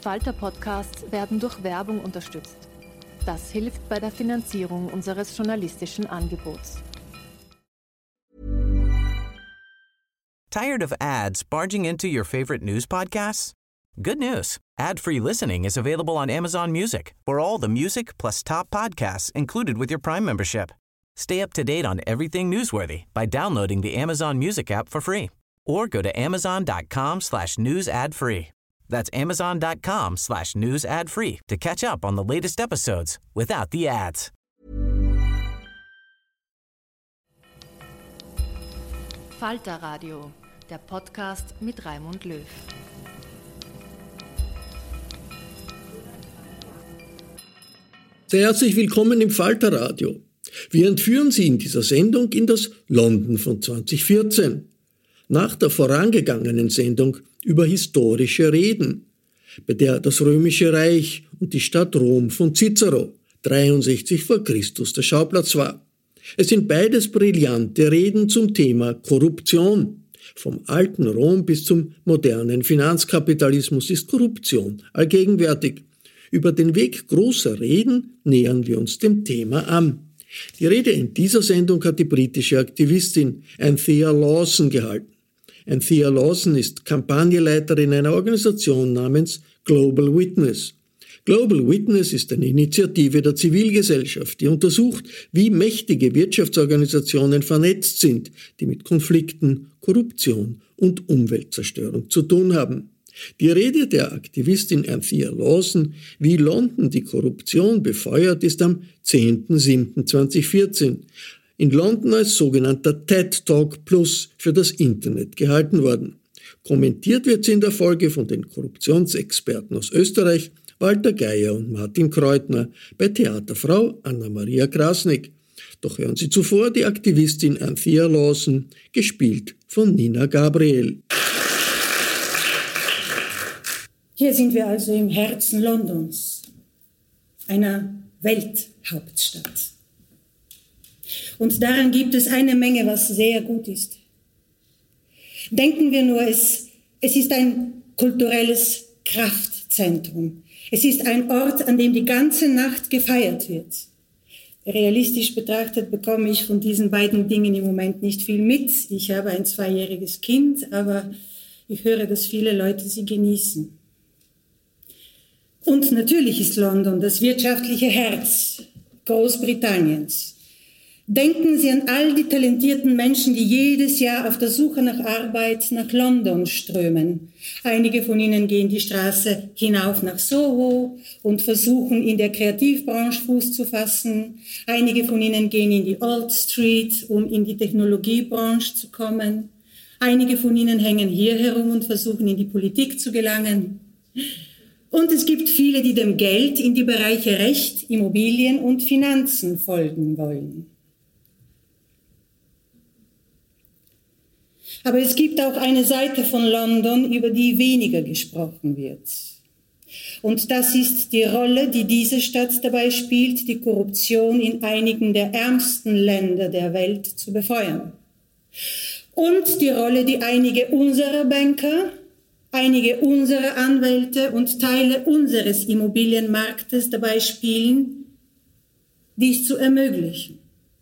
Falter-Podcasts werden durch Werbung unterstützt. Das hilft bei der Finanzierung unseres journalistischen Angebots. Tired of ads barging into your favorite news podcasts? Good news. Ad-free listening is available on Amazon Music for all the music plus top podcasts included with your Prime membership. Stay up to date on everything newsworthy by downloading the Amazon Music app for free or go to amazon.com/news ad free. That's amazon.com/news ad free to catch up on the latest episodes without the ads. Falter Radio, der Podcast mit Raimund Löw. Sehr herzlich willkommen im Falter Radio. Wir entführen Sie in dieser Sendung in das London von 2014. Nach der vorangegangenen Sendung über historische Reden, bei der das Römische Reich und die Stadt Rom von Cicero 63 vor Christus der Schauplatz war. Es sind beides brillante Reden zum Thema Korruption. Vom alten Rom bis zum modernen Finanzkapitalismus ist Korruption allgegenwärtig. Über den Weg großer Reden nähern wir uns dem Thema an. Die Rede in dieser Sendung hat die britische Aktivistin Anthea Lawson gehalten. Anthea Lawson ist Kampagnenleiterin einer Organisation namens Global Witness. Global Witness ist eine Initiative der Zivilgesellschaft, die untersucht, wie mächtige Wirtschaftsorganisationen vernetzt sind, die mit Konflikten, Korruption und Umweltzerstörung zu tun haben. Die Rede der Aktivistin Anthea Lawson, wie London die Korruption befeuert, ist am 10.07.2014 in London als sogenannter TED Talk Plus für das Internet gehalten worden. Kommentiert wird sie in der Folge von den Korruptionsexperten aus Österreich, Walter Geier und Martin Kreutner, bei Theaterfrau Anna-Maria Krasnick. Doch hören Sie zuvor die Aktivistin Anthea Lawson, gespielt von Nina Gabriel. Hier sind wir also im Herzen Londons, einer Welthauptstadt. Und daran gibt es eine Menge, was sehr gut ist. Denken wir nur, es ist ein kulturelles Kraftzentrum. Es ist ein Ort, an dem die ganze Nacht gefeiert wird. Realistisch betrachtet bekomme ich von diesen beiden Dingen im Moment nicht viel mit. Ich habe ein 2-jähriges Kind, aber ich höre, dass viele Leute sie genießen. Und natürlich ist London das wirtschaftliche Herz Großbritanniens. Denken Sie an all die talentierten Menschen, die jedes Jahr auf der Suche nach Arbeit nach London strömen. Einige von ihnen gehen die Straße hinauf nach Soho und versuchen in der Kreativbranche Fuß zu fassen. Einige von ihnen gehen in die Old Street, um in die Technologiebranche zu kommen. Einige von ihnen hängen hier herum und versuchen in die Politik zu gelangen. Und es gibt viele, die dem Geld in die Bereiche Recht, Immobilien und Finanzen folgen wollen. Aber es gibt auch eine Seite von London, über die weniger gesprochen wird. Und das ist die Rolle, die diese Stadt dabei spielt, die Korruption in einigen der ärmsten Länder der Welt zu befeuern. Und die Rolle, die einige unserer Banker, einige unserer Anwälte und Teile unseres Immobilienmarktes dabei spielen, dies zu ermöglichen.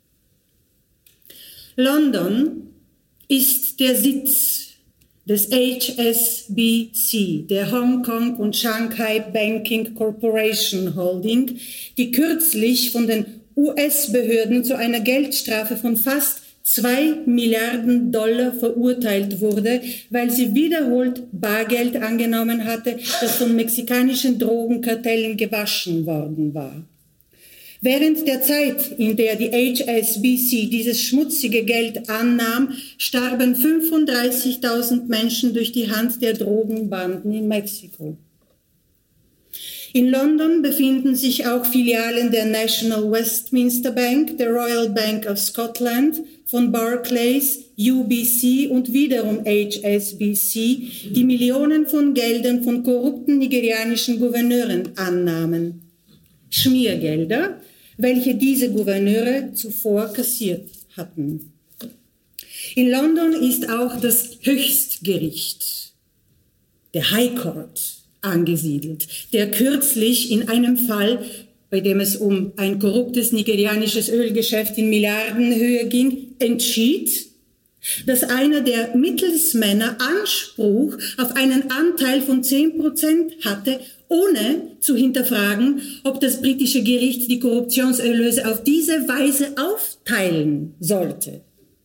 London ist der Sitz des HSBC, der Hong Kong und Shanghai Banking Corporation Holding, die kürzlich von den US-Behörden zu einer Geldstrafe von fast $2 Milliarden verurteilt wurde, weil sie wiederholt Bargeld angenommen hatte, das von mexikanischen Drogenkartellen gewaschen worden war. Während der Zeit, in der die HSBC dieses schmutzige Geld annahm, starben 35.000 Menschen durch die Hand der Drogenbanden in Mexiko. In London befinden sich auch Filialen der National Westminster Bank, der Royal Bank of Scotland, von Barclays, UBC und wiederum HSBC, die Millionen von Geldern von korrupten nigerianischen Gouverneuren annahmen. Schmiergelder, welche diese Gouverneure zuvor kassiert hatten. In London ist auch das Höchstgericht, der High Court, angesiedelt, der kürzlich in einem Fall, bei dem es um ein korruptes nigerianisches Ölgeschäft in Milliardenhöhe ging, entschied, dass einer der Mittelsmänner Anspruch auf einen Anteil von 10% hatte, ohne zu hinterfragen, ob das britische Gericht die Korruptionserlöse auf diese Weise aufteilen sollte.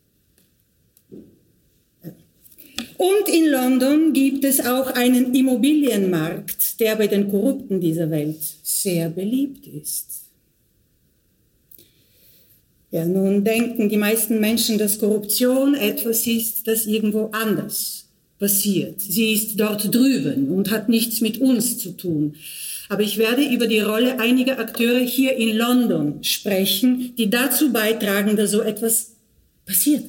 Und in London gibt es auch einen Immobilienmarkt, der bei den Korrupten dieser Welt sehr beliebt ist. Ja, nun denken die meisten Menschen, dass Korruption etwas ist, das irgendwo anders passiert. Sie ist dort drüben und hat nichts mit uns zu tun. Aber ich werde über die Rolle einiger Akteure hier in London sprechen, die dazu beitragen, dass so etwas passiert.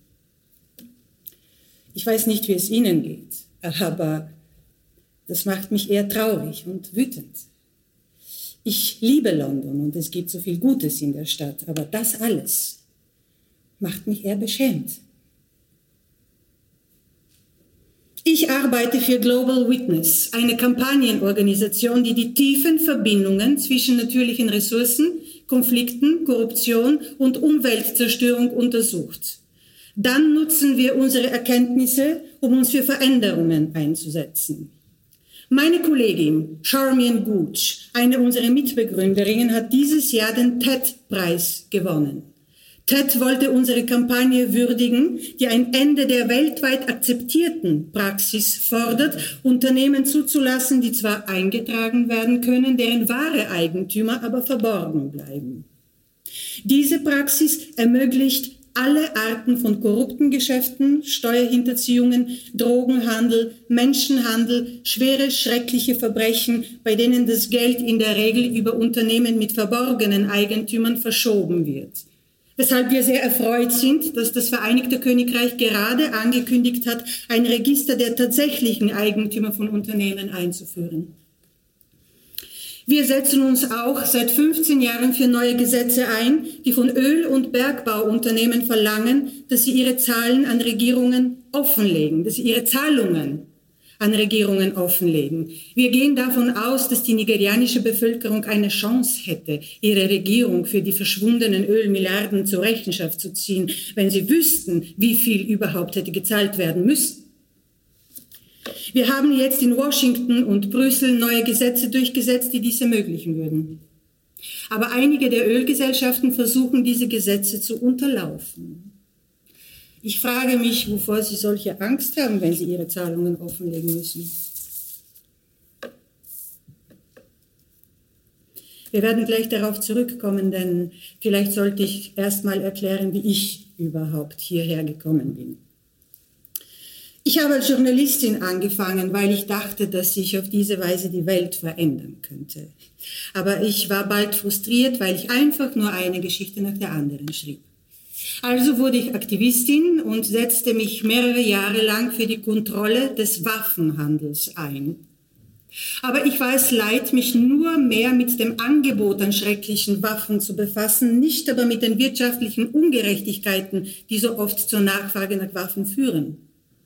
Ich weiß nicht, wie es Ihnen geht, aber das macht mich eher traurig und wütend. Ich liebe London und es gibt so viel Gutes in der Stadt, aber das alles macht mich eher beschämt. Ich arbeite für Global Witness, eine Kampagnenorganisation, die die tiefen Verbindungen zwischen natürlichen Ressourcen, Konflikten, Korruption und Umweltzerstörung untersucht. Dann nutzen wir unsere Erkenntnisse, um uns für Veränderungen einzusetzen. Meine Kollegin Charmian Gooch, eine unserer Mitbegründerinnen, hat dieses Jahr den TED-Preis gewonnen. TED wollte unsere Kampagne würdigen, die ein Ende der weltweit akzeptierten Praxis fordert, Unternehmen zuzulassen, die zwar eingetragen werden können, deren wahre Eigentümer aber verborgen bleiben. Diese Praxis ermöglicht alle Arten von korrupten Geschäften, Steuerhinterziehungen, Drogenhandel, Menschenhandel, schwere, schreckliche Verbrechen, bei denen das Geld in der Regel über Unternehmen mit verborgenen Eigentümern verschoben wird. Weshalb wir sehr erfreut sind, dass das Vereinigte Königreich gerade angekündigt hat, ein Register der tatsächlichen Eigentümer von Unternehmen einzuführen. Wir setzen uns auch seit 15 Jahren für neue Gesetze ein, die von Öl- und Bergbauunternehmen verlangen, dass sie ihre Zahlen an Regierungen offenlegen, dass sie ihre Zahlungen an Regierungen offenlegen. Wir gehen davon aus, dass die nigerianische Bevölkerung eine Chance hätte, ihre Regierung für die verschwundenen Ölmilliarden zur Rechenschaft zu ziehen, wenn sie wüssten, wie viel überhaupt hätte gezahlt werden müssen. Wir haben jetzt in Washington und Brüssel neue Gesetze durchgesetzt, die dies ermöglichen würden. Aber einige der Ölgesellschaften versuchen, diese Gesetze zu unterlaufen. Ich frage mich, wovor sie solche Angst haben, wenn sie ihre Zahlungen offenlegen müssen. Wir werden gleich darauf zurückkommen, denn vielleicht sollte ich erst mal erklären, wie ich überhaupt hierher gekommen bin. Ich habe als Journalistin angefangen, weil ich dachte, dass sich auf diese Weise die Welt verändern könnte. Aber ich war bald frustriert, weil ich einfach nur eine Geschichte nach der anderen schrieb. Also wurde ich Aktivistin und setzte mich mehrere Jahre lang für die Kontrolle des Waffenhandels ein. Aber ich war es leid, mich nur mehr mit dem Angebot an schrecklichen Waffen zu befassen, nicht aber mit den wirtschaftlichen Ungerechtigkeiten, die so oft zur Nachfrage nach Waffen führen.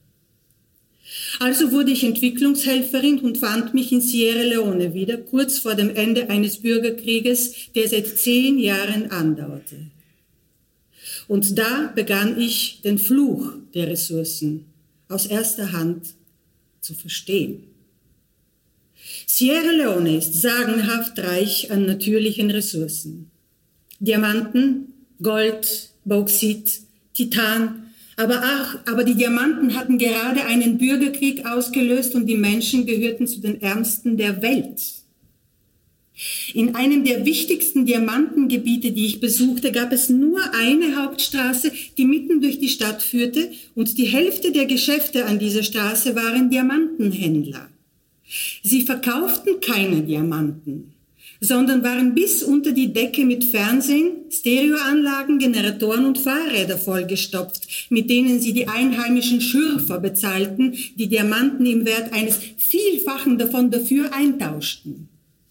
Also wurde ich Entwicklungshelferin und fand mich in Sierra Leone wieder, kurz vor dem Ende eines Bürgerkrieges, der seit 10 Jahren andauerte. Und da begann ich, den Fluch der Ressourcen aus erster Hand zu verstehen. Sierra Leone ist sagenhaft reich an natürlichen Ressourcen. Diamanten, Gold, Bauxit, Titan, aber die Diamanten hatten gerade einen Bürgerkrieg ausgelöst und die Menschen gehörten zu den Ärmsten der Welt. In einem der wichtigsten Diamantengebiete, die ich besuchte, gab es nur eine Hauptstraße, die mitten durch die Stadt führte, und die Hälfte der Geschäfte an dieser Straße waren Diamantenhändler. Sie verkauften keine Diamanten, sondern waren bis unter die Decke mit Fernsehen, Stereoanlagen, Generatoren und Fahrräder vollgestopft, mit denen sie die einheimischen Schürfer bezahlten, die Diamanten im Wert eines Vielfachen davon dafür eintauschten.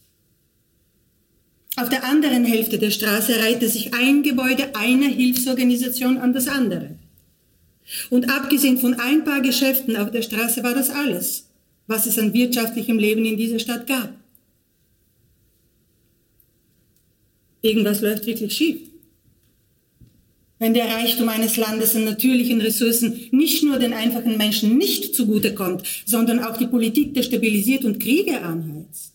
Auf der anderen Hälfte der Straße reihte sich ein Gebäude einer Hilfsorganisation an das andere. Und abgesehen von ein paar Geschäften auf der Straße war das alles. was es an wirtschaftlichem Leben in dieser Stadt gab. Irgendwas läuft wirklich schief. Wenn der Reichtum eines Landes an natürlichen Ressourcen nicht nur den einfachen Menschen nicht zugutekommt, sondern auch die Politik destabilisiert und Kriege anheizt.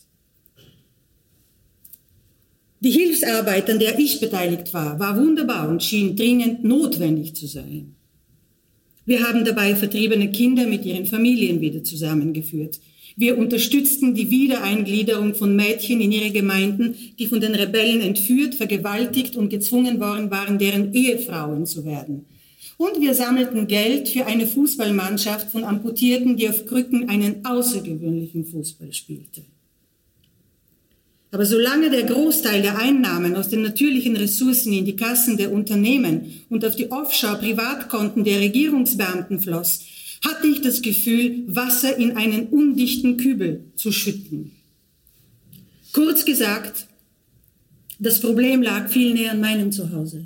Die Hilfsarbeit, an der ich beteiligt war wunderbar und schien dringend notwendig zu sein. Wir haben dabei vertriebene Kinder mit ihren Familien wieder zusammengeführt. Wir unterstützten die Wiedereingliederung von Mädchen in ihre Gemeinden, die von den Rebellen entführt, vergewaltigt und gezwungen worden waren, deren Ehefrauen zu werden. Und wir sammelten Geld für eine Fußballmannschaft von Amputierten, die auf Krücken einen außergewöhnlichen Fußball spielte. Aber solange der Großteil der Einnahmen aus den natürlichen Ressourcen in die Kassen der Unternehmen und auf die Offshore-Privatkonten der Regierungsbeamten floss, hatte ich das Gefühl, Wasser in einen undichten Kübel zu schütten. Kurz gesagt, das Problem lag viel näher an meinem Zuhause.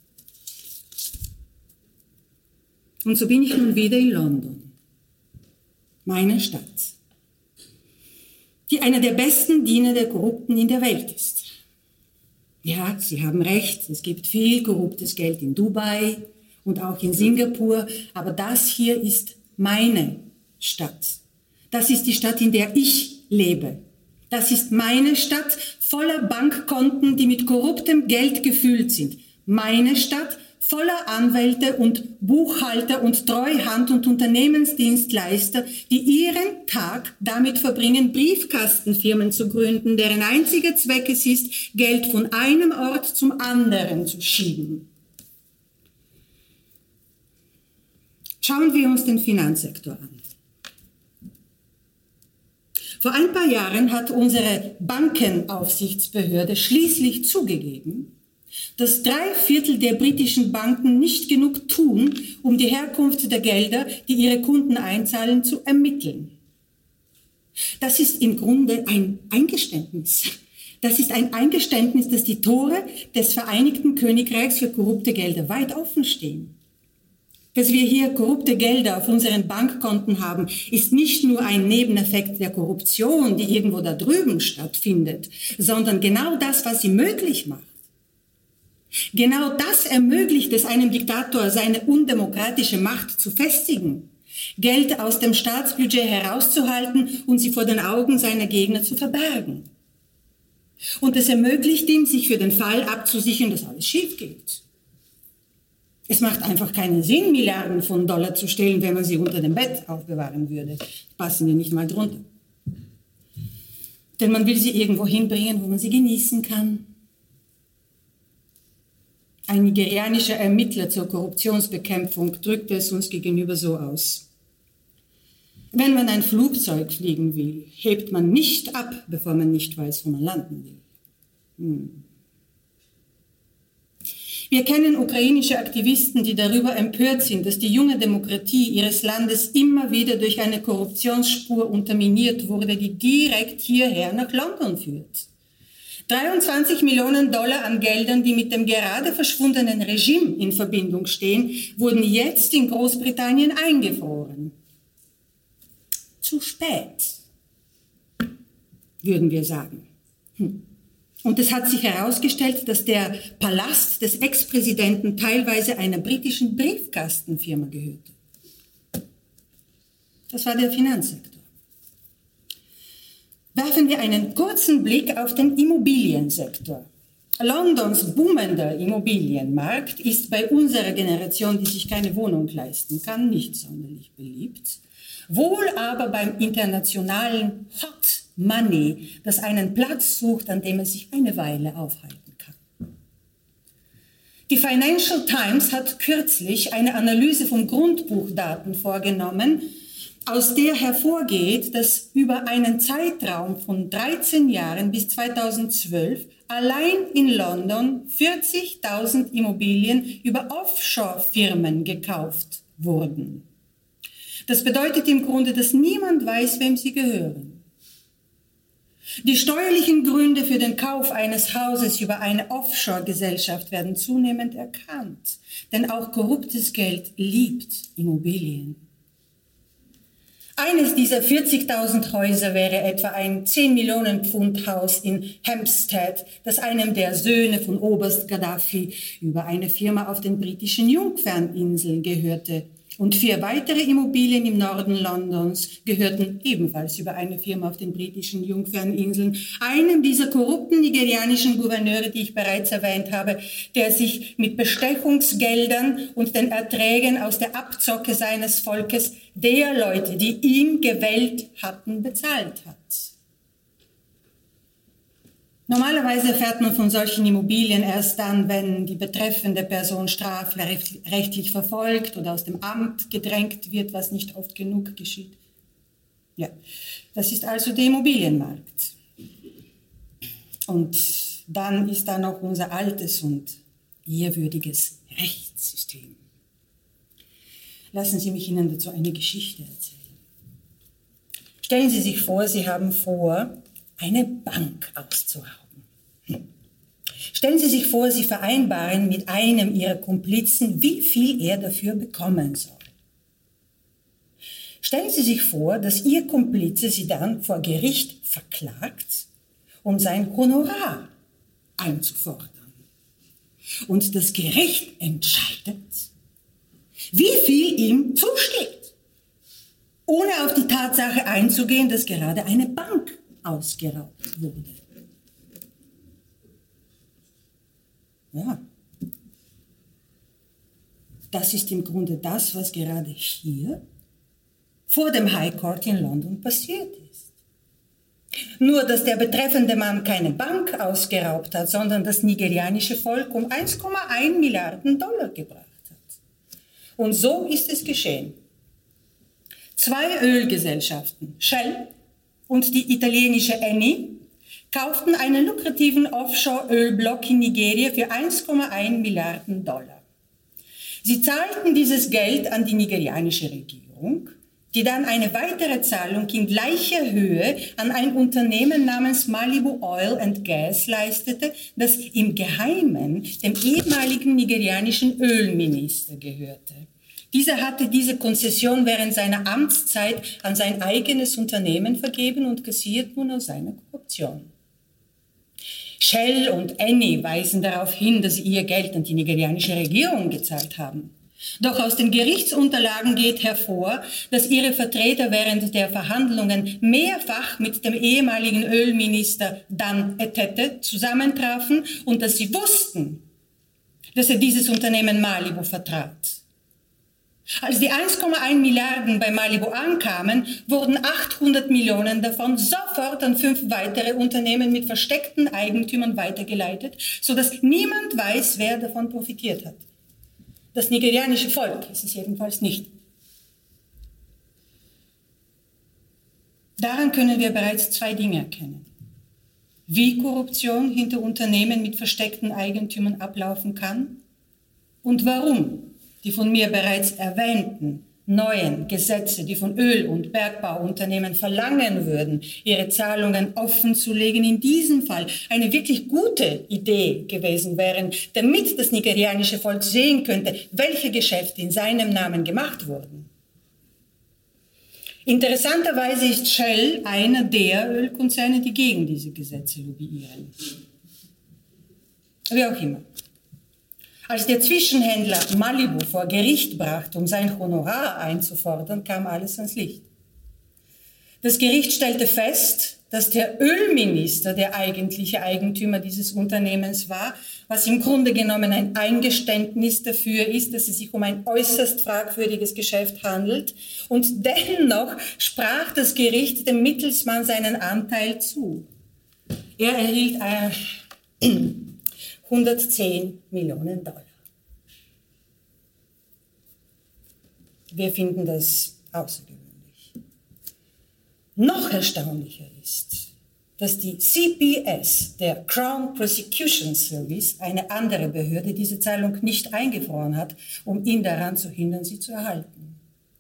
Und so bin ich nun wieder in London, meine Stadt, die einer der besten Diener der Korrupten in der Welt ist. Ja, Sie haben recht, es gibt viel korruptes Geld in Dubai und auch in Singapur, aber das hier ist meine Stadt. Das ist die Stadt, in der ich lebe. Das ist meine Stadt voller Bankkonten, die mit korruptem Geld gefüllt sind. Meine Stadt voller Anwälte und Buchhalter und Treuhand- und Unternehmensdienstleister, die ihren Tag damit verbringen, Briefkastenfirmen zu gründen, deren einziger Zweck es ist, Geld von einem Ort zum anderen zu schieben. Schauen wir uns den Finanzsektor an. Vor ein paar Jahren hat unsere Bankenaufsichtsbehörde schließlich zugegeben, dass 3/4 der britischen Banken nicht genug tun, um die Herkunft der Gelder, die ihre Kunden einzahlen, zu ermitteln. Das ist im Grunde ein Eingeständnis. Das ist ein Eingeständnis, dass die Tore des Vereinigten Königreichs für korrupte Gelder weit offen stehen. Dass wir hier korrupte Gelder auf unseren Bankkonten haben, ist nicht nur ein Nebeneffekt der Korruption, die irgendwo da drüben stattfindet, sondern genau das, was sie möglich macht. Genau das ermöglicht es einem Diktator, seine undemokratische Macht zu festigen, Geld aus dem Staatsbudget herauszuhalten und sie vor den Augen seiner Gegner zu verbergen. Und es ermöglicht ihm, sich für den Fall abzusichern, dass alles schief geht. Es macht einfach keinen Sinn, Milliarden von Dollar zu stehlen, wenn man sie unter dem Bett aufbewahren würde. Passen wir nicht mal drunter. Denn man will sie irgendwo hinbringen, wo man sie genießen kann. Ein nigerianischer Ermittler zur Korruptionsbekämpfung drückte es uns gegenüber so aus: Wenn man ein Flugzeug fliegen will, hebt man nicht ab, bevor man nicht weiß, wo man landen will. Wir kennen ukrainische Aktivisten, die darüber empört sind, dass die junge Demokratie ihres Landes immer wieder durch eine Korruptionsspur unterminiert wurde, die direkt hierher nach London führt. 23 Millionen Dollar an Geldern, die mit dem gerade verschwundenen Regime in Verbindung stehen, wurden jetzt in Großbritannien eingefroren. Zu spät, würden wir sagen. Und es hat sich herausgestellt, dass der Palast des Ex-Präsidenten teilweise einer britischen Briefkastenfirma gehörte. Das war der Finanzsektor. Werfen wir einen kurzen Blick auf den Immobiliensektor. Londons boomender Immobilienmarkt ist bei unserer Generation, die sich keine Wohnung leisten kann, nicht sonderlich beliebt. Wohl aber beim internationalen Hot Money, das einen Platz sucht, an dem es sich eine Weile aufhalten kann. Die Financial Times hat kürzlich eine Analyse von Grundbuchdaten vorgenommen, aus der hervorgeht, dass über einen Zeitraum von 13 Jahren bis 2012 allein in London 40.000 Immobilien über Offshore-Firmen gekauft wurden. Das bedeutet im Grunde, dass niemand weiß, wem sie gehören. Die steuerlichen Gründe für den Kauf eines Hauses über eine Offshore-Gesellschaft werden zunehmend erkannt, denn auch korruptes Geld liebt Immobilien. Eines dieser 40.000 Häuser wäre etwa ein 10 Millionen Pfund Haus in Hampstead, das einem der Söhne von Oberst Gaddafi über eine Firma auf den britischen Jungferninseln gehörte. Und 4 weitere Immobilien im Norden Londons gehörten ebenfalls über eine Firma auf den britischen Jungferninseln, einem dieser korrupten nigerianischen Gouverneure, die ich bereits erwähnt habe, der sich mit Bestechungsgeldern und den Erträgen aus der Abzocke seines Volkes der Leute, die ihn gewählt hatten, bezahlt hat. Normalerweise erfährt man von solchen Immobilien erst dann, wenn die betreffende Person strafrechtlich verfolgt oder aus dem Amt gedrängt wird, was nicht oft genug geschieht. Ja, das ist also der Immobilienmarkt. Und dann ist da noch unser altes und ehrwürdiges Rechtssystem. Lassen Sie mich Ihnen dazu eine Geschichte erzählen. Stellen Sie sich vor, Sie haben vor, eine Bank auszurauben. Stellen Sie sich vor, Sie vereinbaren mit einem Ihrer Komplizen, wie viel er dafür bekommen soll. Stellen Sie sich vor, dass Ihr Komplize Sie dann vor Gericht verklagt, um sein Honorar einzufordern. Und das Gericht entscheidet, wie viel ihm zusteht, ohne auf die Tatsache einzugehen, dass gerade eine Bank ausgeraubt wurde. Ja, das ist im Grunde das, was gerade hier vor dem High Court in London passiert ist. Nur, dass der betreffende Mann keine Bank ausgeraubt hat, sondern das nigerianische Volk um 1,1 Milliarden Dollar gebracht hat. Und so ist es geschehen. 2 Ölgesellschaften, Shell und die italienische Eni, kauften einen lukrativen Offshore-Ölblock in Nigeria für 1,1 Milliarden Dollar. Sie zahlten dieses Geld an die nigerianische Regierung, die dann eine weitere Zahlung in gleicher Höhe an ein Unternehmen namens Malibu Oil and Gas leistete, das im Geheimen dem ehemaligen nigerianischen Ölminister gehörte. Dieser hatte diese Konzession während seiner Amtszeit an sein eigenes Unternehmen vergeben und kassiert nun aus seiner Korruption. Shell und Eni weisen darauf hin, dass sie ihr Geld an die nigerianische Regierung gezahlt haben. Doch aus den Gerichtsunterlagen geht hervor, dass ihre Vertreter während der Verhandlungen mehrfach mit dem ehemaligen Ölminister Dan Etete zusammentrafen und dass sie wussten, dass er dieses Unternehmen Malibu vertrat. Als die 1,1 Milliarden bei Malibu ankamen, wurden 800 Millionen davon sofort an 5 weitere Unternehmen mit versteckten Eigentümern weitergeleitet, sodass niemand weiß, wer davon profitiert hat. Das nigerianische Volk ist es jedenfalls nicht. Daran können wir bereits 2 Dinge erkennen. Wie Korruption hinter Unternehmen mit versteckten Eigentümern ablaufen kann und warum die von mir bereits erwähnten neuen Gesetze, die von Öl- und Bergbauunternehmen verlangen würden, ihre Zahlungen offenzulegen, in diesem Fall eine wirklich gute Idee gewesen wären, damit das nigerianische Volk sehen könnte, welche Geschäfte in seinem Namen gemacht wurden. Interessanterweise ist Shell einer der Ölkonzerne, die gegen diese Gesetze lobbyieren. Wie auch immer. Als der Zwischenhändler Malibu vor Gericht brachte, um sein Honorar einzufordern, kam alles ans Licht. Das Gericht stellte fest, dass der Ölminister der eigentliche Eigentümer dieses Unternehmens war, was im Grunde genommen ein Eingeständnis dafür ist, dass es sich um ein äußerst fragwürdiges Geschäft handelt. Und dennoch sprach das Gericht dem Mittelsmann seinen Anteil zu. Er erhielt 110 Millionen Dollar. Wir finden das außergewöhnlich. Noch erstaunlicher ist, dass die CPS, der Crown Prosecution Service, eine andere Behörde, diese Zahlung nicht eingefroren hat, um ihn daran zu hindern, sie zu erhalten.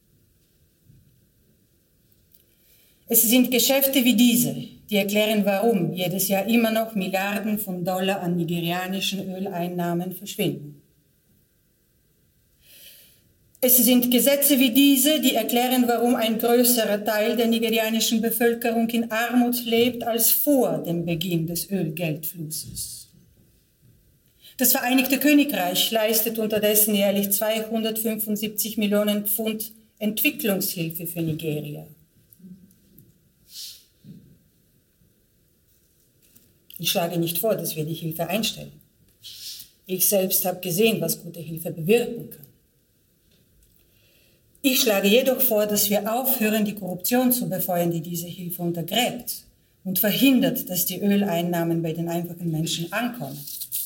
Es sind Geschäfte wie diese, die erklären, warum jedes Jahr immer noch Milliarden von Dollar an nigerianischen Öleinnahmen verschwinden. Es sind Gesetze wie diese, die erklären, warum ein größerer Teil der nigerianischen Bevölkerung in Armut lebt als vor dem Beginn des Ölgeldflusses. Das Vereinigte Königreich leistet unterdessen jährlich 275 Millionen Pfund Entwicklungshilfe für Nigeria. Ich schlage nicht vor, dass wir die Hilfe einstellen. Ich selbst habe gesehen, was gute Hilfe bewirken kann. Ich schlage jedoch vor, dass wir aufhören, die Korruption zu befeuern, die diese Hilfe untergräbt und verhindert, dass die Öleinnahmen bei den einfachen Menschen ankommen.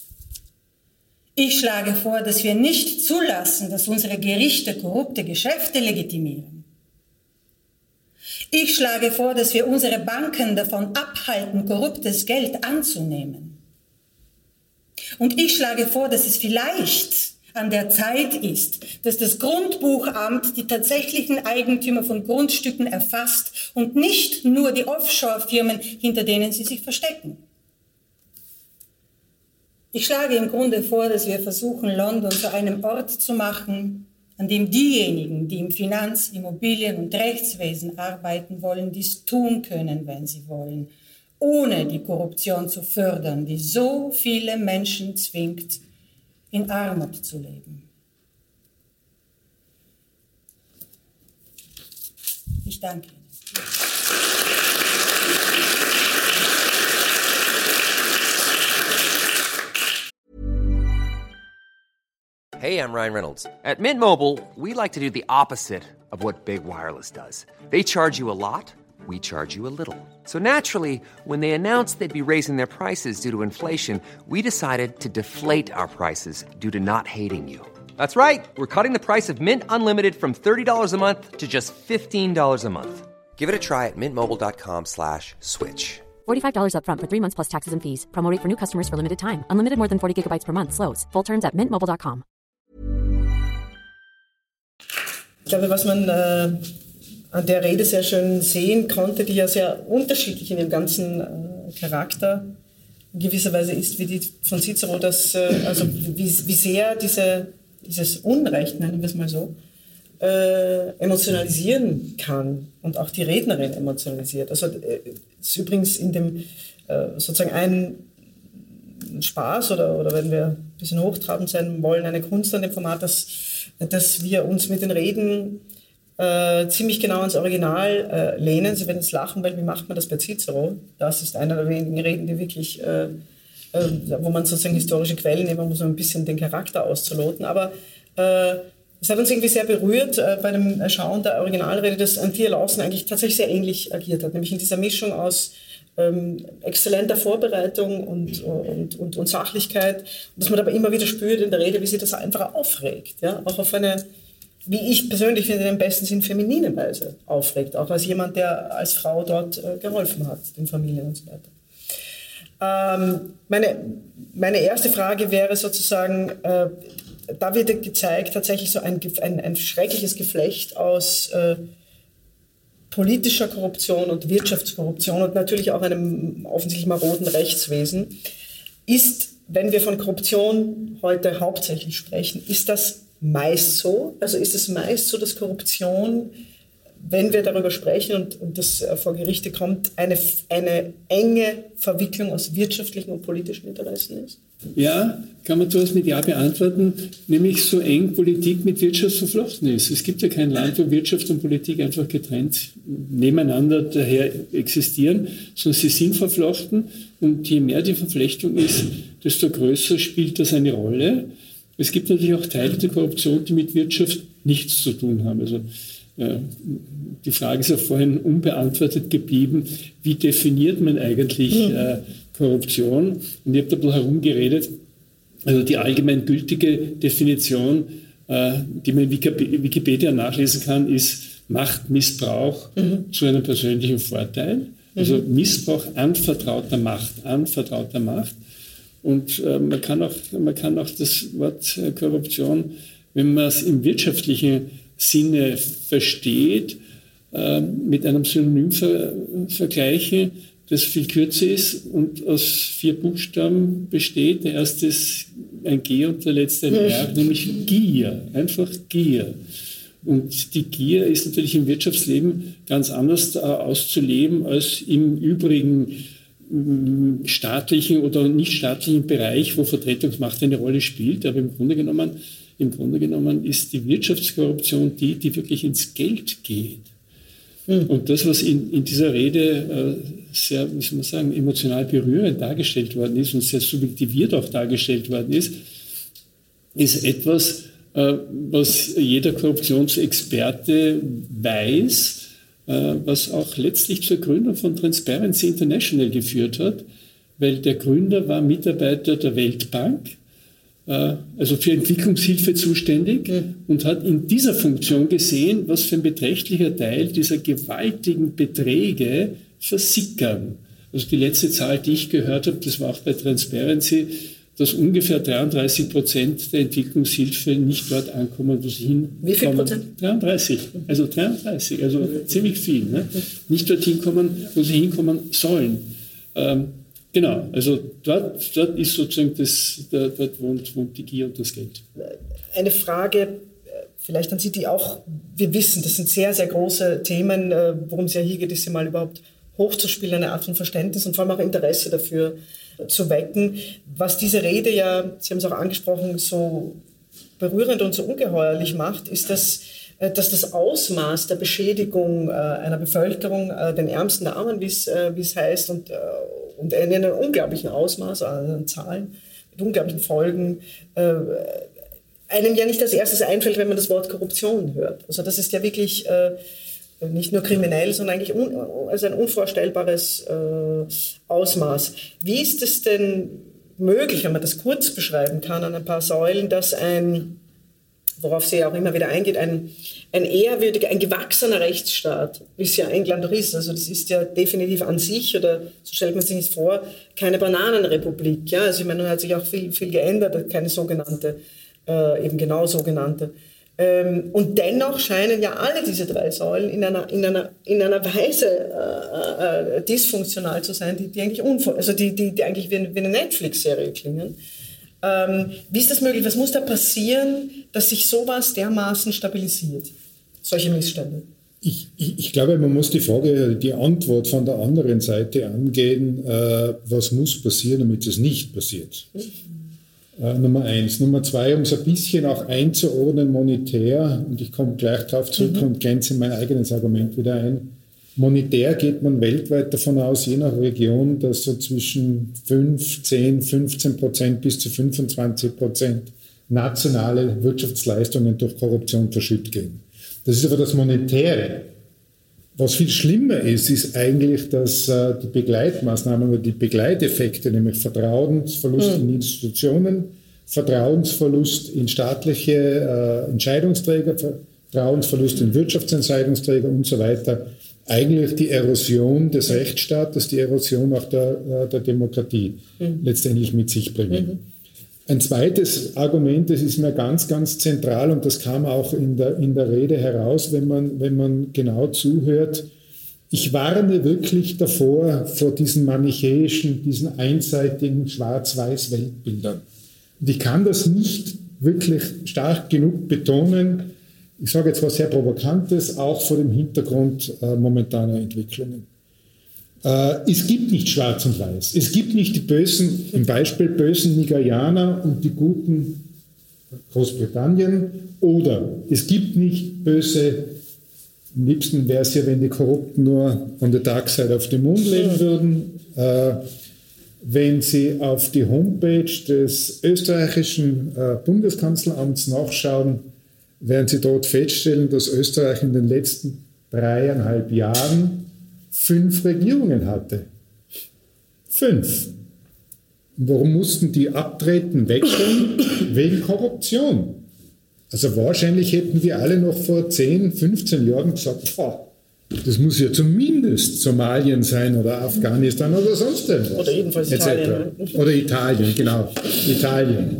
Ich schlage vor, dass wir nicht zulassen, dass unsere Gerichte korrupte Geschäfte legitimieren. Ich schlage vor, dass wir unsere Banken davon abhalten, korruptes Geld anzunehmen. Und ich schlage vor, dass es vielleicht an der Zeit ist, dass das Grundbuchamt die tatsächlichen Eigentümer von Grundstücken erfasst und nicht nur die Offshore-Firmen, hinter denen sie sich verstecken. Ich schlage im Grunde vor, dass wir versuchen, London zu einem Ort zu machen, an dem diejenigen, die im Finanz-, Immobilien- und Rechtswesen arbeiten wollen, dies tun können, wenn sie wollen, ohne die Korruption zu fördern, die so viele Menschen zwingt, in Armut zu leben. Ich danke Ihnen. Hey, I'm Ryan Reynolds. At Mint Mobile, we like to do the opposite of what Big Wireless does. They charge you a lot, we charge you a little. So naturally, when they announced they'd be raising their prices due to inflation, we decided to deflate our prices due to not hating you. That's right. We're cutting the price of Mint Unlimited from $30 a month to just $15 a month. Give it a try at mintmobile.com/switch. $45 up front for 3 months plus taxes and fees. Promo rate for new customers for limited time. Unlimited more than 40 gigabytes per month. Slows full terms at mintmobile.com. Ich glaube, was man an der Rede sehr schön sehen konnte, die ja sehr unterschiedlich in dem ganzen Charakter in gewisser Weise ist, wie die von Cicero, also wie sehr dieses Unrecht, nennen wir es mal so, emotionalisieren kann und auch die Rednerin emotionalisiert. Also ist übrigens in dem sozusagen ein Spaß oder wenn wir ein bisschen hochtrabend sein wollen, eine Kunst an dem Format, dass wir uns mit den Reden ziemlich genau ans Original lehnen. Sie werden jetzt lachen, weil wie macht man das bei Cicero? Das ist einer der wenigen Reden, die wirklich, wo man sozusagen historische Quellen nehmen muss, um ein bisschen den Charakter auszuloten. Aber es hat uns irgendwie sehr berührt bei dem Schauen der Originalrede, dass Anthea Lawson eigentlich tatsächlich sehr ähnlich agiert hat, nämlich in dieser Mischung aus exzellenter Vorbereitung und Sachlichkeit, und dass man dabei immer wieder spürt in der Rede, wie sie das einfach aufregt, ja? Auch auf eine, wie ich persönlich finde, in dem besten Sinn feminine Weise aufregt, auch als jemand, der als Frau dort geholfen hat, den Familien und so weiter. Meine erste Frage wäre sozusagen, da wird gezeigt tatsächlich so ein schreckliches Geflecht aus politischer Korruption und Wirtschaftskorruption und natürlich auch einem offensichtlich maroden Rechtswesen. Ist, wenn wir von Korruption heute hauptsächlich sprechen, ist das meist so? Also ist es meist so, dass Korruption, wenn wir darüber sprechen und das vor Gerichte kommt, eine enge Verwicklung aus wirtschaftlichen und politischen Interessen ist? Ja, kann man durchaus mit Ja beantworten, nämlich so eng Politik mit Wirtschaft verflochten ist. Es gibt ja kein Land, wo Wirtschaft und Politik einfach getrennt nebeneinander daher existieren, sondern sie sind verflochten und je mehr die Verflechtung ist, desto größer spielt das eine Rolle. Es gibt natürlich auch Teile der Korruption, die mit Wirtschaft nichts zu tun haben. Also die Frage ist ja vorhin unbeantwortet geblieben, wie definiert man eigentlich Korruption? Und ich habe da ein bisschen herumgeredet. Also die allgemeingültige Definition, die man in Wikipedia nachlesen kann, ist Machtmissbrauch zu einem persönlichen Vorteil. Also Missbrauch anvertrauter Macht. Und man kann auch das Wort Korruption, wenn man es im wirtschaftlichen Sinne versteht, mit einem Synonym vergleiche, das viel kürzer ist und aus 4 Buchstaben besteht. Der erste ist ein G und der letzte ein R, nämlich Gier, einfach Gier. Und die Gier ist natürlich im Wirtschaftsleben ganz anders auszuleben als im übrigen staatlichen oder nicht staatlichen Bereich, wo Vertretungsmacht eine Rolle spielt. Aber im Grunde genommen ist die Wirtschaftskorruption die wirklich ins Geld geht. Und das, was in dieser Rede sehr, wie soll man sagen, emotional berührend dargestellt worden ist und sehr subjektiviert auch dargestellt worden ist etwas, was jeder Korruptionsexperte weiß, was auch letztlich zur Gründung von Transparency International geführt hat, weil der Gründer war Mitarbeiter der Weltbank, also für Entwicklungshilfe zuständig, und hat in dieser Funktion gesehen, was für ein beträchtlicher Teil dieser gewaltigen Beträge versickern. Also die letzte Zahl, die ich gehört habe, das war auch bei Transparency, dass ungefähr 33% der Entwicklungshilfe nicht dort ankommen, wo sie hinkommen. Wie viel Prozent? 33, also ziemlich viel. Ne? Nicht dorthin kommen, wo sie hinkommen sollen. Genau, also dort ist sozusagen dort wohnt die Gier und das Geld. Eine Frage, vielleicht an Sie, die auch, wir wissen, das sind sehr, sehr große Themen, worum es ja hier geht, ist sie mal überhaupt hochzuspielen, eine Art von Verständnis und vor allem auch Interesse dafür zu wecken. Was diese Rede ja, Sie haben es auch angesprochen, so berührend und so ungeheuerlich macht, ist, dass das Ausmaß der Beschädigung einer Bevölkerung, den Ärmsten der Armen, wie es heißt, und in einem unglaublichen Ausmaß an Zahlen, mit unglaublichen Folgen, einem ja nicht als erstes einfällt, wenn man das Wort Korruption hört. Also das ist ja wirklich nicht nur kriminell, sondern eigentlich also ein unvorstellbares Ausmaß. Wie ist es denn möglich, wenn man das kurz beschreiben kann, an ein paar Säulen, dass worauf sie ja auch immer wieder eingeht, ein ehrwürdiger, ein gewachsener Rechtsstaat, wie es ja England auch ist, also das ist ja definitiv an sich, oder so stellt man sich das vor, keine Bananenrepublik. Ja? Also ich meine, da hat sich auch viel, viel geändert, keine sogenannte, eben genau sogenannte. Und dennoch scheinen ja alle diese drei Säulen in einer Weise dysfunktional zu sein, die eigentlich die eigentlich wie eine Netflix-Serie klingen. Wie ist das möglich? Was muss da passieren, dass sich sowas dermaßen stabilisiert? Solche Missstände? Ich glaube, man muss die Antwort von der anderen Seite angehen, was muss passieren, damit es nicht passiert. Nummer 1. Nummer 2, um es ein bisschen auch einzuordnen, monetär, und ich komme gleich darauf zurück und grenze mein eigenes Argument wieder ein. Monetär geht man weltweit davon aus, je nach Region, dass so zwischen 5, 10, 15% bis zu 25% nationale Wirtschaftsleistungen durch Korruption verschütt gehen. Das ist aber das Monetäre. Was viel schlimmer ist eigentlich, dass die Begleitmaßnahmen oder die Begleiteffekte, nämlich Vertrauensverlust in Institutionen, Vertrauensverlust in staatliche Entscheidungsträger, Vertrauensverlust in Wirtschaftsentscheidungsträger und so weiter, eigentlich die Erosion des Rechtsstaates, die Erosion auch der Demokratie letztendlich mit sich bringen. Ein zweites Argument, das ist mir ganz, ganz zentral, und das kam auch in der Rede heraus, wenn man genau zuhört. Ich warne wirklich davor, vor diesen manichäischen, diesen einseitigen Schwarz-Weiß-Weltbildern. Und ich kann das nicht wirklich stark genug betonen. Ich sage jetzt was sehr Provokantes, auch vor dem Hintergrund momentaner Entwicklungen. Es gibt nicht Schwarz und Weiß. Es gibt nicht die bösen, im Beispiel bösen Nigerianer und die guten Großbritannien. Oder es gibt nicht böse, am liebsten wäre es ja, wenn die Korrupten nur on the dark side auf dem Mond leben würden. Wenn Sie auf die Homepage des österreichischen Bundeskanzleramts nachschauen, werden Sie dort feststellen, dass Österreich in den letzten 3,5 Jahren 5 Regierungen hatte. 5. Und warum mussten die abtreten, wechseln? Wegen Korruption. Also wahrscheinlich hätten wir alle noch vor 10, 15 Jahren gesagt, das muss ja zumindest Somalien sein oder Afghanistan oder sonst irgendwas. Oder jedenfalls Italien. Oder Italien, genau. Italien.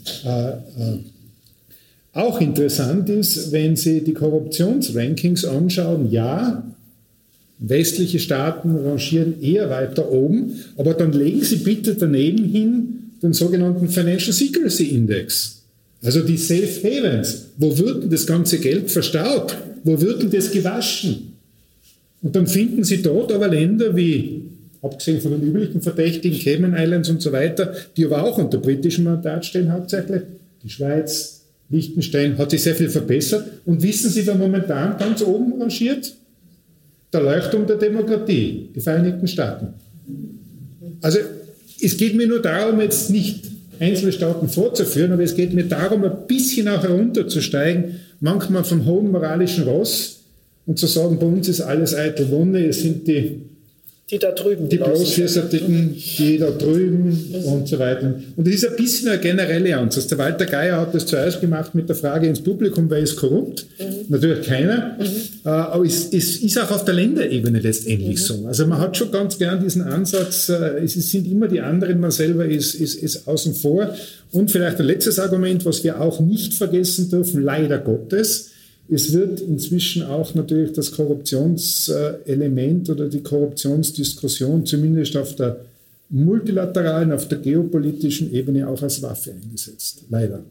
Auch interessant ist, wenn Sie die Korruptionsrankings anschauen, ja, westliche Staaten rangieren eher weiter oben, aber dann legen Sie bitte daneben hin den sogenannten Financial Secrecy Index. Also die Safe Havens, wo wird denn das ganze Geld verstaut? Wo wird denn das gewaschen? Und dann finden Sie dort aber Länder wie, abgesehen von den üblichen Verdächtigen, Cayman Islands und so weiter, die aber auch unter britischem Mandat stehen hauptsächlich, die Schweiz, Liechtenstein, hat sich sehr viel verbessert. Und wissen Sie, wer momentan ganz oben rangiert? Der Leuchtturm der Demokratie, die Vereinigten Staaten. Also es geht mir nur darum, jetzt nicht einzelne Staaten vorzuführen, aber es geht mir darum, ein bisschen auch herunterzusteigen, manchmal vom hohen moralischen Ross und zu sagen, bei uns ist alles eitel Wonne, es sind die da drüben, die bloßfürsortigen, die da drüben und so weiter. Und das ist ein bisschen eine generelle Ansatz. Der Walter Geier hat das zuerst gemacht mit der Frage ins Publikum, wer ist korrupt? Natürlich keiner. Aber es ist auch auf der Länderebene letztendlich so. Also man hat schon ganz gern diesen Ansatz, es sind immer die anderen, man selber ist außen vor. Und vielleicht ein letztes Argument, was wir auch nicht vergessen dürfen, leider Gottes, es wird inzwischen auch natürlich das Korruptionselement oder die Korruptionsdiskussion zumindest auf der multilateralen, auf der geopolitischen Ebene auch als Waffe eingesetzt. Leider.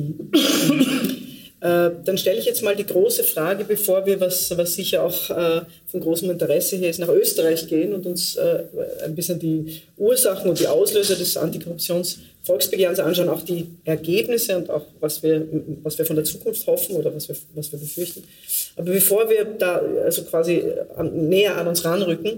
Dann stelle ich jetzt mal die große Frage, bevor wir, was sicher auch von großem Interesse hier ist, nach Österreich gehen und uns ein bisschen die Ursachen und die Auslöser des Antikorruptionsvolksbegehrens anschauen, auch die Ergebnisse und auch was wir von der Zukunft hoffen oder was wir befürchten. Aber bevor wir da also quasi näher an uns ranrücken,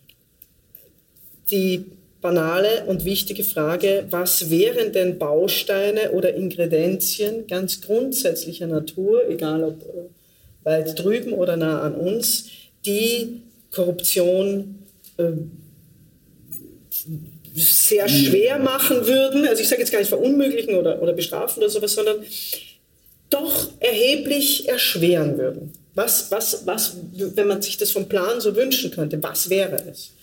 die banale und wichtige Frage, was wären denn Bausteine oder Ingredienzien ganz grundsätzlicher Natur, egal ob weit drüben oder nah an uns, die Korruption sehr schwer machen würden, also ich sage jetzt gar nicht verunmöglichen oder bestrafen oder sowas, sondern doch erheblich erschweren würden. Was, wenn man sich das vom Plan so wünschen könnte, was wäre es?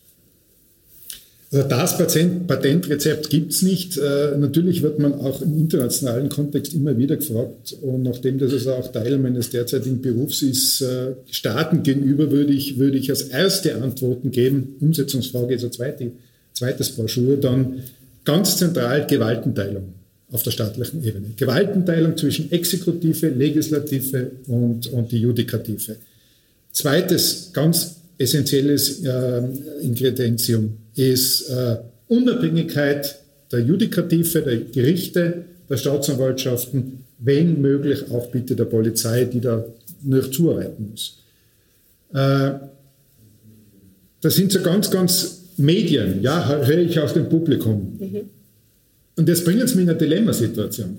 Also das Patentrezept gibt es nicht. Natürlich wird man auch im internationalen Kontext immer wieder gefragt. Und nachdem das also auch Teil meines derzeitigen Berufs ist, Staaten gegenüber würde ich als erste Antworten geben. Umsetzungsfrage ist eine zweites Paar Schuhe. Dann ganz zentral Gewaltenteilung auf der staatlichen Ebene. Gewaltenteilung zwischen Exekutive, Legislative und die Judikative. Zweites ganz essentielles Ingredienzium ist Unabhängigkeit der Judikative, der Gerichte, der Staatsanwaltschaften, wenn möglich auch bitte der Polizei, die da noch zuarbeiten muss. Das sind so ganz Medien, ja, höre ich aus dem Publikum. Und das bringt uns in eine Dilemmasituation.